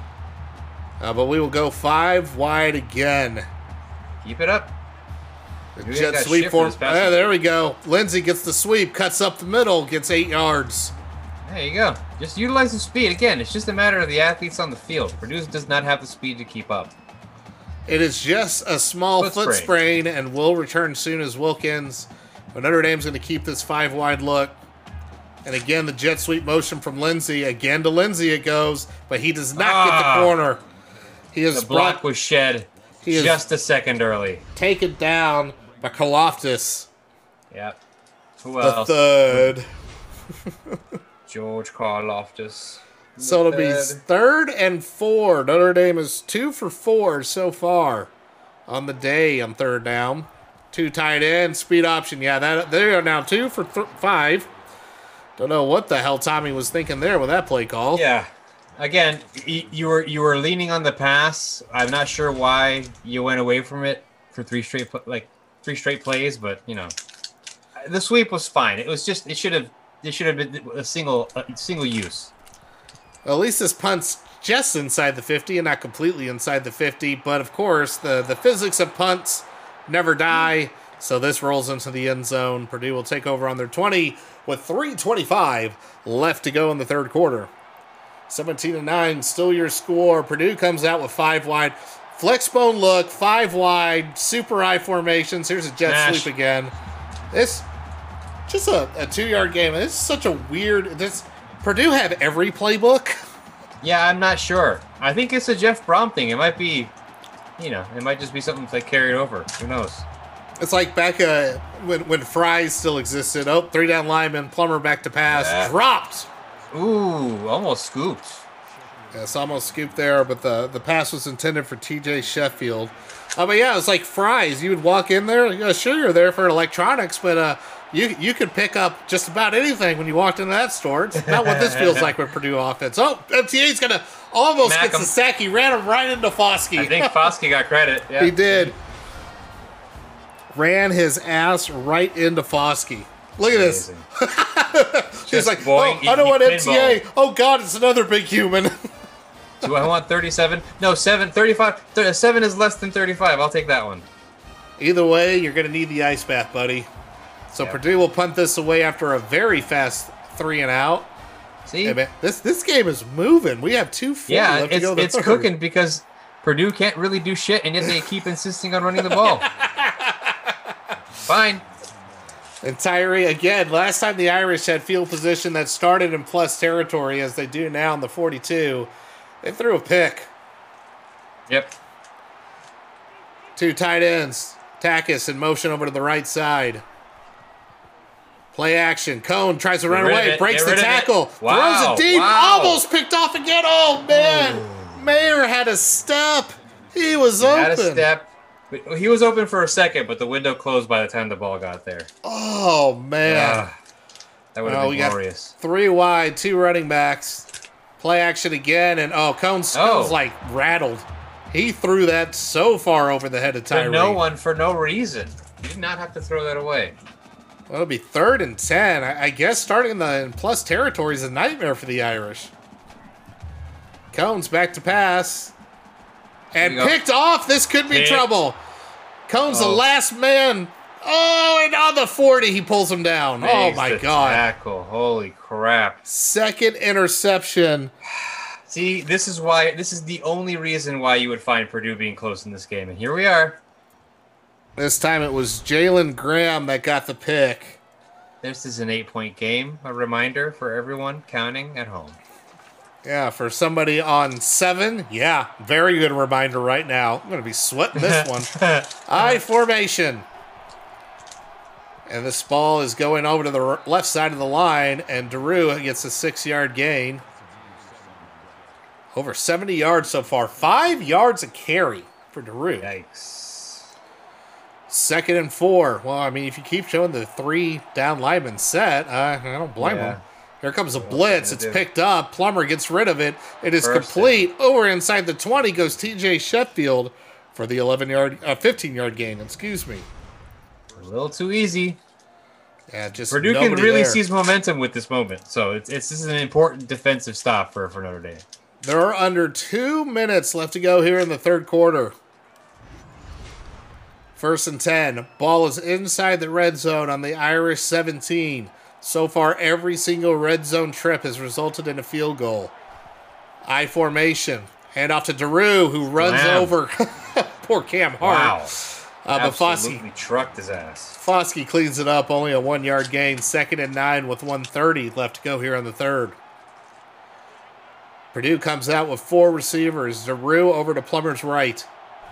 But we will go 5 wide again. Keep it up. The Purdue jet got sweep shit for form. this past Yeah, week. there we go. Lindsay gets the sweep, cuts up the middle, gets 8 yards. There you go. Just utilize the speed. Again, it's just a matter of the athletes on the field. Purdue does not have the speed to keep up. It is just a small Foot foot sprain. sprain and will return soon as Wilkins. But Notre Dame's going to keep this 5-wide look. And again, the jet sweep motion from Lindsay. Again to Lindsay it goes, but he does not get the corner. He is The block was shed He is- just a second early. taken down by Karloftis, Yeah. Who the else? third. George Karloftis. So it'll be Third. 3rd and 4. Notre Dame is 2 for 4 so far on the day on 3rd down. 2 tight ends, speed option. Yeah, that they are now 2 for 5. Don't know what the hell Tommy was thinking there with that play call. Yeah. Again, you were leaning on the pass. I'm not sure why you went away from it for 3 straight plays, but you know, the sweep was fine. It was just it should have been a single use. At least this punt's just inside the 50 and not completely inside the 50. But of course, the physics of punts never die. So this rolls into the end zone. Purdue will take over on their 20 with 3:25 left to go in the third quarter. 17-9, still your score. Purdue comes out with 5 wide. Flex bone look, 5 wide, super I formations. Here's a jet Smash. sweep again. This just a 2-yard game. This is such a weird. Purdue have every playbook. Yeah, I'm not sure. I think it's a Jeff Brom thing. It might be, it might just be something they carried over. Who knows? It's like back when Fries still existed. Oh, 3 down lineman, Plummer back to pass, Yeah. dropped. Ooh, almost scooped. Yes, almost scooped there, but the pass was intended for T.J. Sheffield. But yeah, it's like Fries. You would walk in there. Sure, you're there for electronics, but you could pick up just about anything when you walked into that store. It's not what this feels like with Purdue offense. Oh, MTA's gonna almost Smack gets him. the sack. He ran him right into Foskey. I think Foskey got credit. Yeah. He did. Ran his ass right into Foskey. Look at this. Amazing. He's Just like, boing, I don't want pinball. MTA. Oh, God, it's another big human. Do I want 37? No, 35. 7 is less than 35. I'll take that one. Either way, you're going to need the ice bath, buddy. So Yeah. Purdue will punt this away after a very fast 3 and out. See? Hey, man, this game is moving. We have 2:40 Yeah, left to go. in the it's third. cooking because Purdue can't really do shit, and yet they keep insisting on running the ball. Fine. And Tyree, again, last time the Irish had field position that started in plus territory, as they do now in the 42, they threw a pick. Yep. 2 tight ends. Takis in motion over to the right side. Play action. Cone tries to run rid of away. it. Breaks Get the rid of it. tackle. Wow. Throws it deep. Wow. Almost picked off again. Oh, man. Mayer had a step. He was Had a open. step. But he was open for a second, but the window closed by the time the ball got there. Oh, man. Ah, that would have Oh, been we got glorious. 3 wide, 2 running backs. Play action again. And, Cone's like rattled. He threw that so far over the head of Tyree. For no one, for no reason. You did not have to throw that away. Well, it'll be 3rd and 10. I guess starting in plus territory is a nightmare for the Irish. Cone's back to pass. And There you go. picked off. This could be Picked. trouble. Cone's the last man. Oh, and on the 40, he pulls him down. Oh, Makes my the God. Tackle. Holy crap. 2nd interception. See, this is the only reason why you would find Purdue being close in this game. And here we are. This time it was Jalen Graham that got the pick. This is an 8-point game. A reminder for everyone counting at home. Yeah, for somebody on 7, yeah, very good reminder right now. I'm going to be sweating this one. I formation. And this ball is going over to the left side of the line, and Daru gets a 6-yard gain. Over 70 yards so far. 5 yards a carry for Daru. Yikes. 2nd and 4. Well, I mean, if you keep showing the 3 down lineman set, I don't blame Yeah. him. Here comes a blitz. gonna It's do? picked up. Plummer gets rid of it. It is First complete. Over inside the 20 goes T.J. Sheffield for the 15-yard gain. Excuse me. A little too easy. Yeah, just Purdue can nobody really there. seize momentum with this moment. So this is an important defensive stop for Notre Dame. There are under 2 minutes left to go here in the third quarter. First and 10. Ball is inside the red zone on the Irish 17. So far, every single red zone trip has resulted in a field goal. I formation. Hand off to Daru, who runs over poor Cam Hart. Wow. But Absolutely trucked his ass. Foskey cleans it up, only a 1-yard gain. 2nd and 9 with 1:30 left to go here on the third. Purdue comes out with 4 receivers. Daru over to Plummer's right.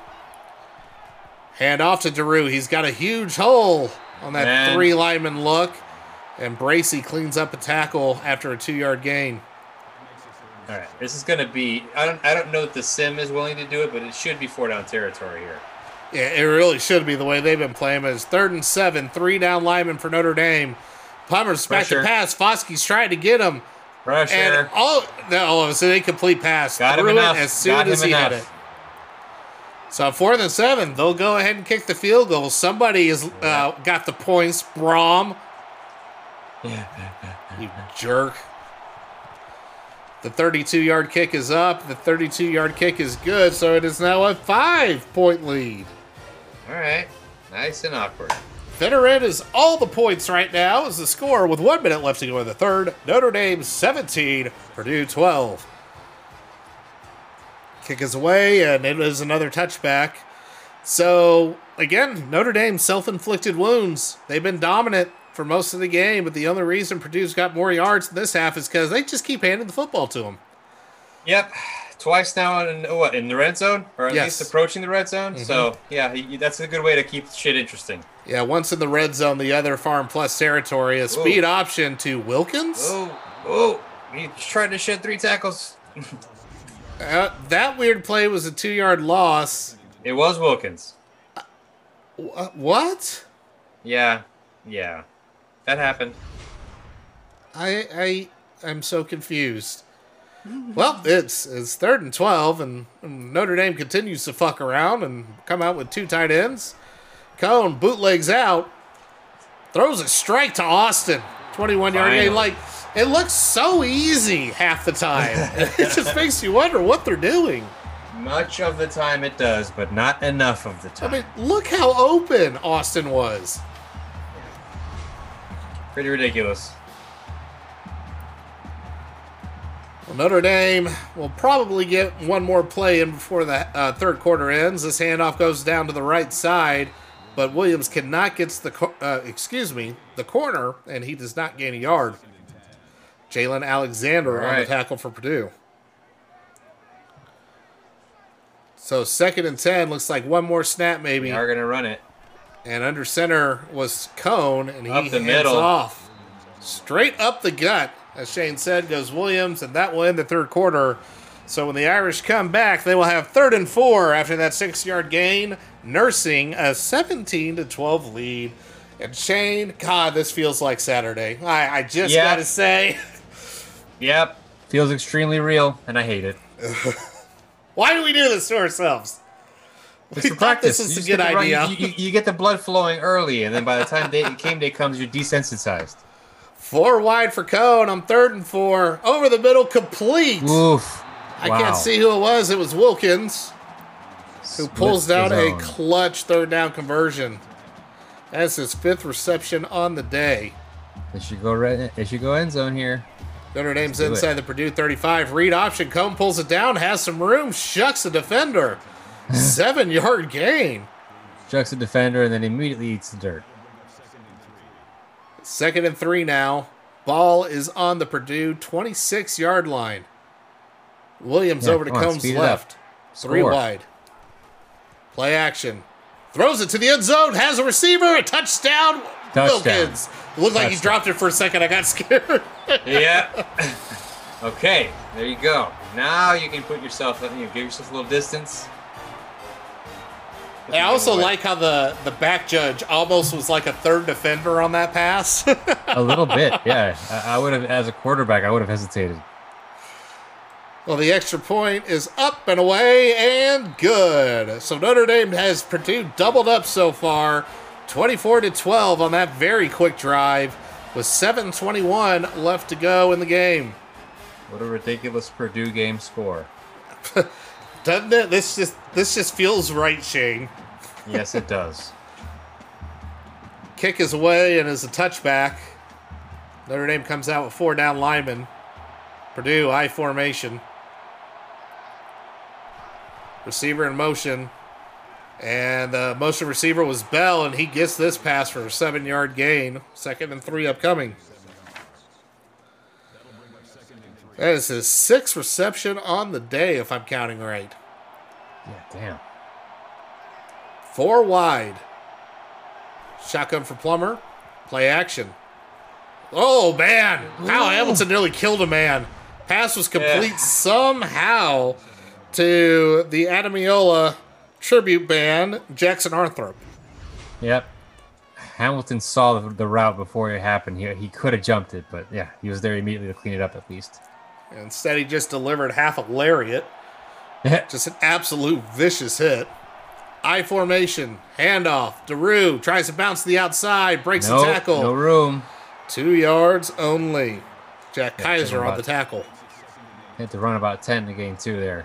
Hand off to Daru. He's got a huge hole on that 3-lineman look. And Bracey cleans up a tackle after a 2-yard gain. All right, this is going to be. I don't know if the sim is willing to do it, but it should be 4-down territory here. Yeah, it really should be the way they've been playing. But it's 3rd and 7, 3-down lineman for Notre Dame. Plummer's back to pass. Foskey's trying to get him. Pressure. And all of a sudden, incomplete pass. Got him Threw it enough. as soon as he hit it. So 4th and 7, they'll go ahead and kick the field goal. Somebody has got the points. Brom. You jerk. The 32-yard kick is up. The 32-yard kick is good, so it is now a 5-point lead. All right. Nice and awkward. Fennerin is all the points right now as the score with 1 minute left to go in the third. Notre Dame 17, Purdue 12. Kick is away, and it is another touchback. So, again, Notre Dame self-inflicted wounds. They've been dominant for most of the game, but the only reason Purdue's got more yards in this half is because they just keep handing the football to them. Yep. Twice now in the red zone, or at least approaching the red zone. Mm-hmm. So, yeah, that's a good way to keep shit interesting. Yeah, once in the red zone, the other Farm Plus territory. A speed option to Wilkins. He's trying to shed 3 tackles. That weird play was a 2-yard loss. It was Wilkins. What? Yeah. That happened. I'm so confused. Well, it's 3rd and 12, and Notre Dame continues to fuck around and come out with 2 tight ends. Cone bootlegs out, throws a strike to Austin. 21-yard gain. Like, it looks so easy half the time. It just makes you wonder what they're doing. Much of the time it does, but not enough of the time. I mean, look how open Austin was. Pretty ridiculous. Well, Notre Dame will probably get one more play in before the third quarter ends. This handoff goes down to the right side, but Williams cannot get the corner, and he does not gain a yard. Jalen Alexander on the tackle for Purdue. So 2nd and 10, looks like one more snap maybe. They are going to run it. And under center was Cone, and he hands middle. off. Straight up the gut, as Shane said, goes Williams, and that will end the third quarter. So when the Irish come back, they will have 3rd and 4 after that 6-yard gain, nursing a 17-12 lead. And Shane, God, this feels like Saturday. I just got to say. Yep. Feels extremely real, and I hate it. Why do we do this to ourselves? It's for practice. This is a good idea. You get the blood flowing early, and then by the time game day comes, you're desensitized. 4 wide for Cone on 3rd and 4. Over the middle, complete. Oof. I can't see who it was. It was Wilkins, who pulls down a clutch 3rd down conversion. That's his 5th reception on the day. It should go end zone here. Notre Dame's inside the Purdue 35. Read option. Cone pulls it down, has some room, shucks the defender. 7-yard gain. Shucks the defender and then immediately eats the dirt. 2nd and 3 now. Ball is on the Purdue 26-yard line. Williams over to Combs' left. 3 wide. Play action. Throws it to the end zone. Has a receiver. A touchdown. Wilkins. Looked like he dropped it for a second. I got scared. Yeah. Okay. There you go. Now you can put yourself, give yourself a little distance. I also like how the back judge almost was like a 3rd defender on that pass. A little bit, yeah. I would have, as a quarterback, I would have hesitated. Well, the extra point is up and away and good. So Notre Dame has Purdue doubled up so far, 24-12 on that very quick drive with 7:21 left to go in the game. What a ridiculous Purdue game score. Doesn't it? This just feels right, Shane. Yes, it does. Kick is away and is a touchback. Notre Dame comes out with 4 down linemen. Purdue, I formation. Receiver in motion. And the motion receiver was Bell, and he gets this pass for a 7-yard gain. 2nd and 3 upcoming. That is his 6th reception on the day, if I'm counting right. Yeah, damn. 4 wide. Shotgun for Plummer. Play action. Oh, man. Kyle Hamilton nearly killed a man. Pass was complete somehow to the Adamiola tribute band, Jackson Arthur. Yep. Hamilton saw the route before it happened. He could have jumped it, but yeah, he was there immediately to clean it up at least. Instead, he just delivered half a lariat. Just an absolute vicious hit. I formation, handoff. DeRue tries to bounce to the outside, breaks the tackle. No room. 2 yards only. Jack Kaiser on the tackle. Had to run about 10 to gain 2 there.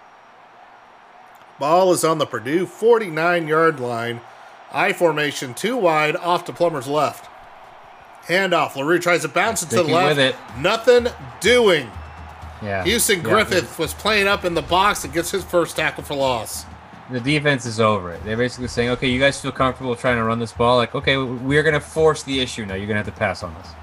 Ball is on the Purdue 49-yard line. I formation, 2 wide, off to Plummer's left. Handoff. LaRue tries to bounce it to the left. With it. Nothing doing. Yeah. Houston Griffith was playing up in the box and gets his first tackle for loss. The defense is over it. They're basically saying, okay, you guys feel comfortable trying to run this ball? Like, okay, we're going to force the issue now. You're going to have to pass on us.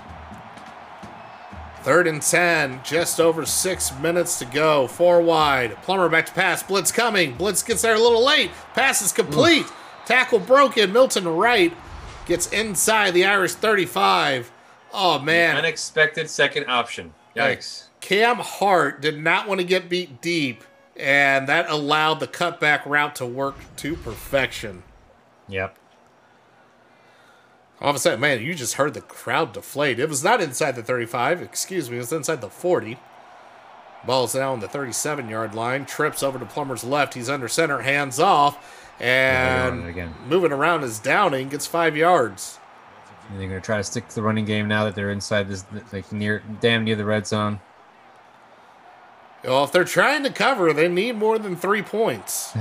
3rd and 10, just over 6 minutes to go. 4 wide. Plummer back to pass. Blitz coming. Blitz gets there a little late. Pass is complete. Tackle broken. Milton Wright gets inside the Irish 35. Oh, man. Unexpected second option. Yikes. Cam Hart did not want to get beat deep, and that allowed the cutback route to work to perfection. Yep. All of a sudden, man, you just heard the crowd deflate. It was not inside the 35. Excuse me. It was inside the 40. Ball's now on the 37-yard line. Trips over to Plummer's left. He's under center. Hands off. And moving around is Downing. Gets 5 yards. And they're going to try to stick to the running game now that they're inside this, like damn near the red zone. Well, if they're trying to cover, they need more than 3 points.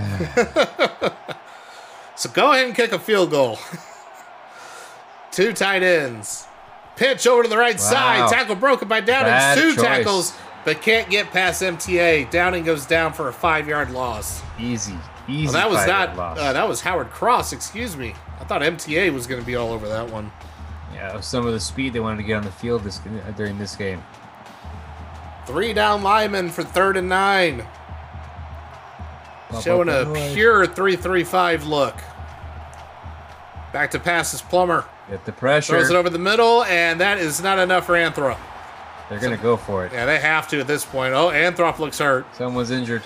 So go ahead and kick a field goal. 2 tight ends. Pitch over to the right side. Tackle broken by Downing. Bad 2 choice. tackles, but can't get past MTA. Downing goes down for a 5-yard loss. Easy. Well, that was not. That was Howard Cross. Excuse me. I thought MTA was going to be all over that one. Yeah, some of the speed they wanted to get on the field during this game. 3 down linemen for 3rd and 9. Showing a pure 3-3-5 look. Back to passes Plummer. Get the pressure. Throws it over the middle, and that is not enough for Anthrop. They're going to go for it. Yeah, they have to at this point. Oh, Anthrop looks hurt. Someone's injured.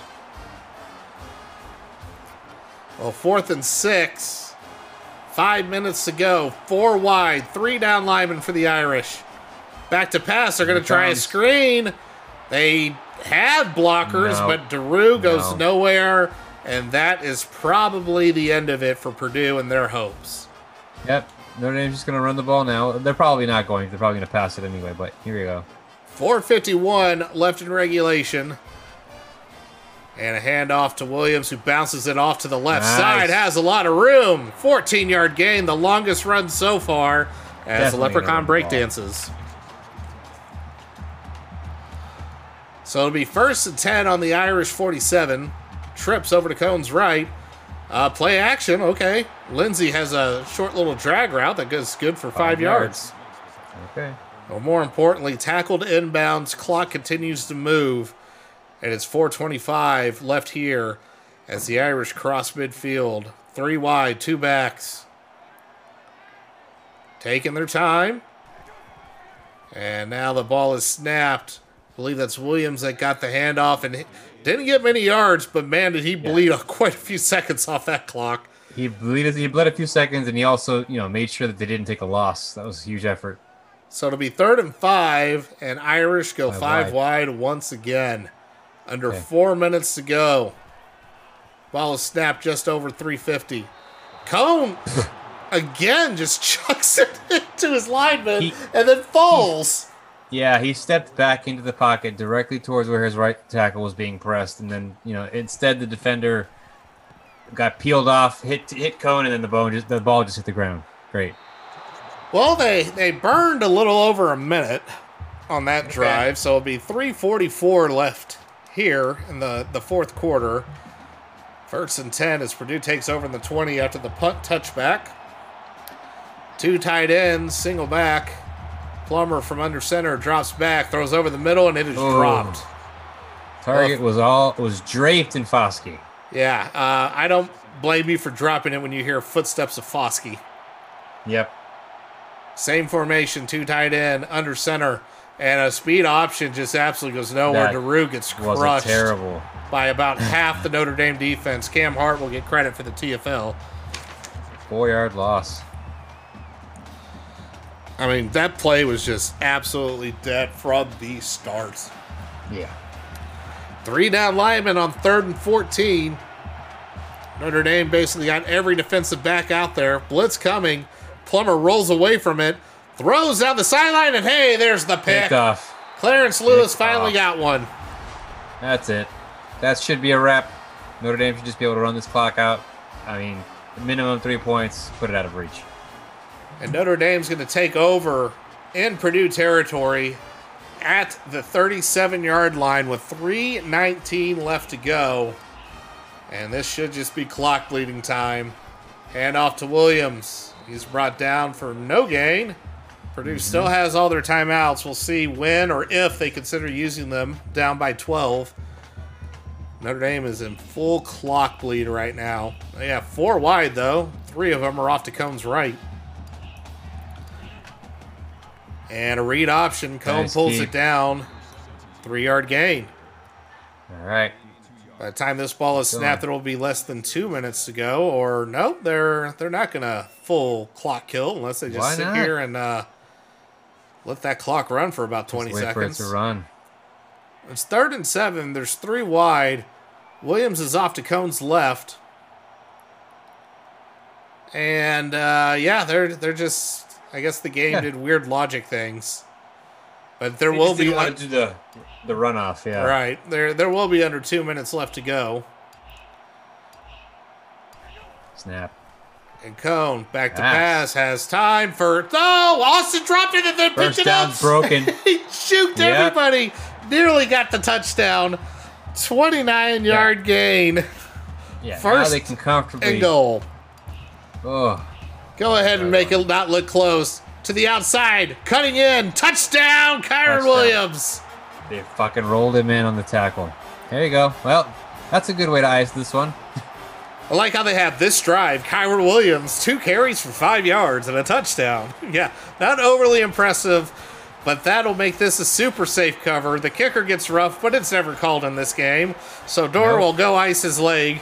Well, 4th and 6. 5 minutes to go. 4 wide. 3 down linemen for the Irish. Back to pass. They're going to try a screen. They have blockers, but DeRue goes nowhere, and that is probably the end of it for Purdue and their hopes. Yep. Notre Dame's just going to run the ball now. They're probably not going. They're probably going to pass it anyway, but here we go. 4:51 left in regulation. And a handoff to Williams, who bounces it off to the left side. Has a lot of room. 14-yard gain, the longest run so far as the Leprechaun breakdances. So it'll be 1st and 10 on the Irish 47. Trips over to Cohn's right. Play action, okay. Lindsey has a short little drag route that goes good for 5 yards. Okay. Well, more importantly, tackled inbounds. Clock continues to move. And it's 4:25 left here as the Irish cross midfield. 3 wide, 2 backs. Taking their time. And now the ball is snapped. I believe that's Williams that got the handoff and didn't get many yards, but man, did he bleed quite a few seconds off that clock. He bled a few seconds, and he also, made sure that they didn't take a loss. That was a huge effort. So it'll be 3rd and 5, and Irish go 5 wide once again. Under 4 minutes to go. Ball is snapped just over 350. Cohn, again, just chucks it into his lineman and then falls. He stepped back into the pocket directly towards where his right tackle was being pressed, and then, instead the defender got peeled off, hit Cohn, and then the ball just hit the ground. Great. Well, they burned a little over a minute on that drive, so it'll be 3:44 left here in the fourth quarter. First and 10 as Purdue takes over in the 20 after the punt touchback. Two tight ends, single back. Plummer from under center drops back, throws over the middle, and it is dropped. Target was draped in Foskey. Yeah, I don't blame you for dropping it when you hear footsteps of Foskey. Yep. Same formation, two tight end, under center, and a speed option just absolutely goes nowhere. That DeRue gets was crushed terrible. by about half the Notre Dame defense. Cam Hart will get credit for the TFL. 4-yard loss. I mean, that play was just absolutely dead from the start. Yeah. 3 down linemen on 3rd and 14. Notre Dame basically got every defensive back out there. Blitz coming. Plummer rolls away from it. Throws down the sideline, and hey, there's the pick. Picked off. Clarence Lewis Picked finally off. got one. That's it. That should be a wrap. Notre Dame should just be able to run this clock out. I mean, minimum 3 points, put it out of reach. And Notre Dame's going to take over in Purdue territory at the 37-yard line with 3:19 left to go. And this should just be clock bleeding time. Hand off to Williams. He's brought down for no gain. Purdue still has all their timeouts. We'll see when or if they consider using them, down by 12. Notre Dame is in full clock bleed right now. They have 4 wide, though. 3 of them are off to Cohn's right. And a read option. Cohn Nice pulls keep. it down. 3-yard gain. All right. By the time this ball is snapped, there will be less than 2 minutes to go. Or no, they're not going to full clock kill unless they just Why sit not? here and let that clock run for about 20 Wait seconds. for it to run. It's 3rd and 7. There's 3 wide. Williams is off to Cohn's left. And yeah, they're just. I guess the game did weird logic things. But there They will just be didn't want to do the runoff, yeah. right. There will be under 2 minutes left to go. Snap. And Cohn back to Pass. pass has time for Austin dropped it and then picked First it up. down's broken. He juked Yep. everybody. Nearly got the touchdown. 29-yard gain Yeah, now First they can comfortably. and goal. Oh, Go ahead and make it not look close. To the outside, cutting in, touchdown, Kyron Touchdown. Williams. they fucking rolled him in on the tackle. There you go. Well, that's a good way to ice this one. I like how they have this drive. Kyron Williams, 2 carries for 5 yards and a touchdown. Yeah, not overly impressive, but that'll make this a super safe cover. The kicker gets rough, but it's never called in this game. So Dorr Nope. will go ice his leg.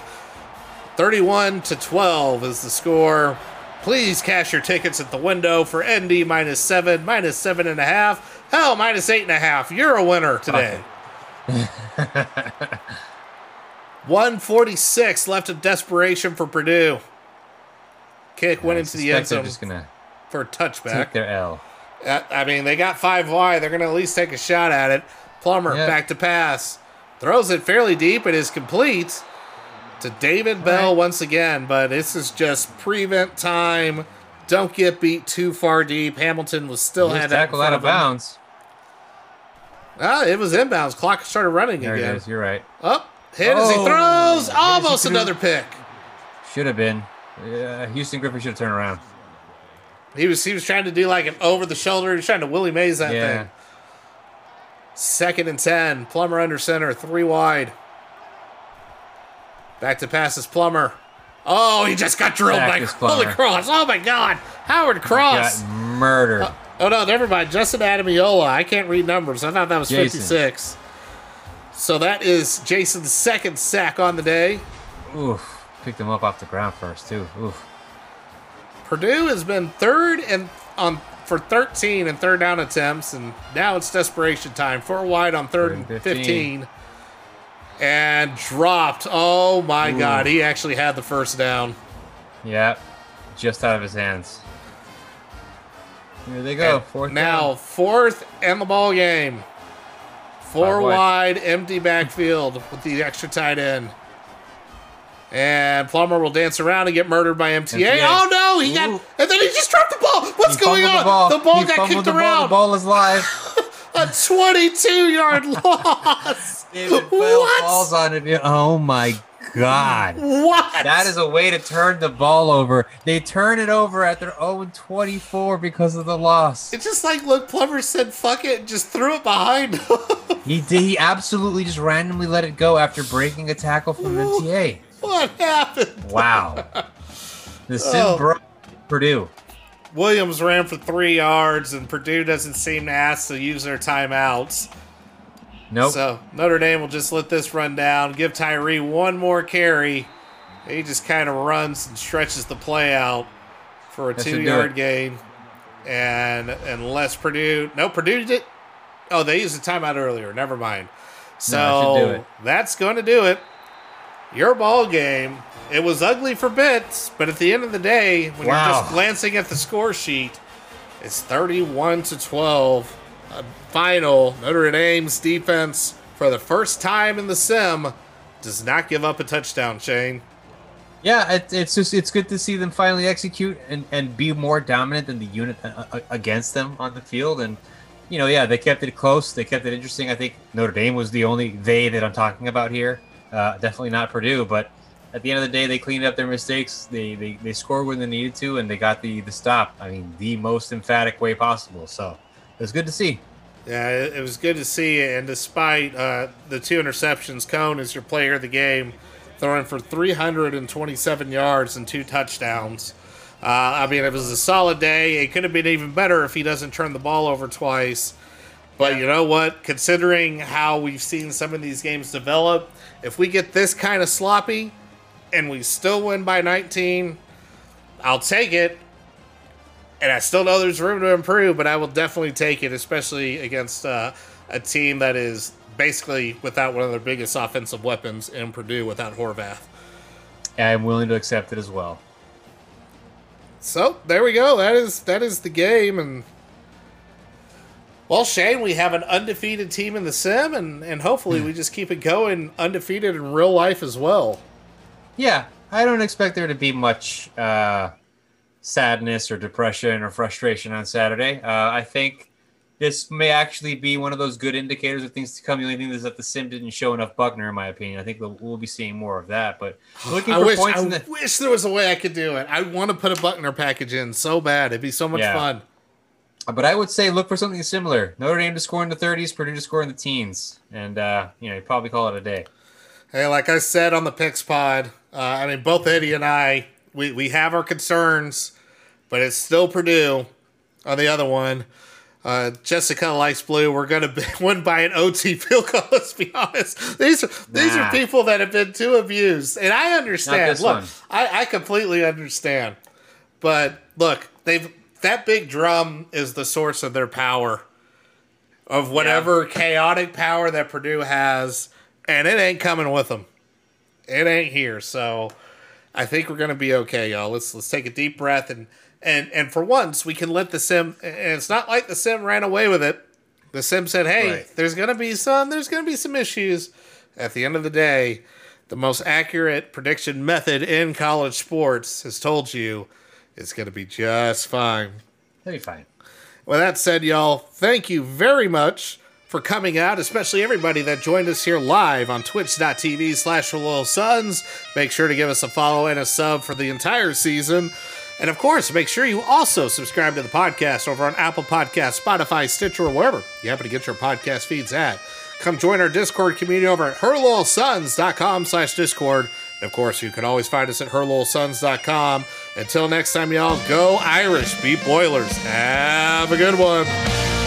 31-12 is the score. Please cash your tickets at the window for ND -7, -7.5. Hell, -8.5. You're a winner today. 1:46 left of desperation for Purdue. Kick went into the end They're zone just gonna for a touchback. take their L. I mean, they got 5 wide. They're going to at least take a shot at it. Plummer Yep. back to pass. Throws it fairly deep. It is complete to David Bell right. once again, but this is just prevent time. Don't get beat too far deep. Hamilton was still Just had that in tackle out front of of him. bounds. Ah, it was inbounds. Clock started running There again. it is. You're right. Up, hit as he Oh, throws. hit as he Almost threw. another pick. Should have been. Houston Griffin should have turned around. He was trying to do like an over the shoulder. He was trying to Willie Mays that Yeah. thing. 2nd and 10. Plummer under center. 3 wide. Back to passes Plummer. Oh, he just got drilled by Backus Holy Plummer. Cross. Oh my God. Howard Cross. Got murdered. Oh no, never mind. Justin Adamiola. I can't read numbers. I thought that was Jason. 56. So that is Jason's 2nd sack on the day. Oof. Picked him up off the ground first, too. Oof. Purdue has been 3rd and for 13 and 3rd down attempts, and now it's desperation time. 4 wide on 3rd and 15. And dropped. Oh my God. He actually had the first down. Yeah. Just out of his hands. Here they go. And Fourth now down. 4th and the ball game. 4 5 wide. wide, empty backfield with the extra tight end. And Plummer will dance around and get murdered by MTA. MTA. Oh no, he got, Ooh. and then he just dropped the ball. What's He going on? fumbled The ball He got fumbled kicked the ball. around. The ball is live. A 22-yard loss. David Bell What? falls on it. Oh my God. What? That is a way to turn the ball over. They turn it over at their own 24 because of the loss. It's just like, look, Plummer said, fuck it, and just threw it behind him. He did. He absolutely just randomly let it go after breaking a tackle from MTA. What happened? Wow. The Sim Oh. broke Purdue. Williams ran for 3 yards, and Purdue doesn't seem to ask to use their timeouts. Nope. So Notre Dame will just let this run down, give Tyree one more carry. He just kind of runs and stretches the play out for a That should do 2-yard it. gain. And unless Purdue... No, Purdue did... Oh, they used a timeout earlier. Never mind. that should do So it. that's going to do it. Your ball game. It was ugly for bits, but at the end of the day, when you're Wow. just glancing at the score sheet, it's 31-12. Final. Notre Dame's defense, for the first time in the sim, does not give up a touchdown, Shane. Yeah, it's good to see them finally execute and be more dominant than the unit against them on the field. And they kept it close. They kept it interesting. I think Notre Dame was the only they that I'm talking about here. Definitely not Purdue, but at the end of the day, they cleaned up their mistakes. They scored when they needed to, and they got the stop. I mean, the most emphatic way possible. So it was good to see. Yeah, it was good to see. And despite the 2 interceptions, Cone is your player of the game, throwing for 327 yards and 2 touchdowns. I mean, it was a solid day. It could have been even better if he doesn't turn the ball over twice. But you know what? Considering how we've seen some of these games develop, if we get this kind of sloppy and we still win by 19, I'll take it. And I still know there's room to improve, but I will definitely take it, especially against a team that is basically without one of their biggest offensive weapons in Purdue without Horvath. I'm willing to accept it as well. So there we go. That is the game. And well, Shane, we have an undefeated team in the sim, and hopefully we just keep it going undefeated in real life as well. Yeah, I don't expect there to be much sadness or depression or frustration on Saturday. I think this may actually be one of those good indicators of things to come. The only thing is that the sim didn't show enough Buckner, in my opinion. I think we'll be seeing more of that. But looking for points in the... wish there was a way I could do it. I want to put a Buckner package in so bad. It'd be so much fun. But I would say look for something similar. Notre Dame to score in the 30s, Purdue to score in the teens. And, you'd probably call it a day. Hey, like I said on the Picks Pod, I mean, both Eddie and I, we have our concerns, but it's still Purdue on the other one. Jessica likes blue. We're going to win by an OT field goal, let's be honest. These are people that have been too abused. And I understand. Look, I completely understand. But look, that big drum is the source of their power, of whatever chaotic power that Purdue has. And it ain't coming with them. It ain't here. So I think we're going to be okay, y'all. Let's take a deep breath. And for once, we can let the sim... And it's not like the sim ran away with it. The sim said, hey, there's going to be some issues. At the end of the day, the most accurate prediction method in college sports has told you it's going to be just fine. It'll be fine. With that said, y'all, thank you very much for coming out, especially everybody that joined us here live on twitch.tv/LoyalSons. Make sure to give us a follow and a sub for the entire season. And of course, make sure you also subscribe to the podcast over on Apple Podcasts, Spotify, Stitcher, or wherever you happen to get your podcast feeds at. Come join our Discord community over at herloyalsons.com/Discord. And of course, you can always find us at herloyalsons.com. Until next time, y'all, go Irish, beat Boilers. Have a good one.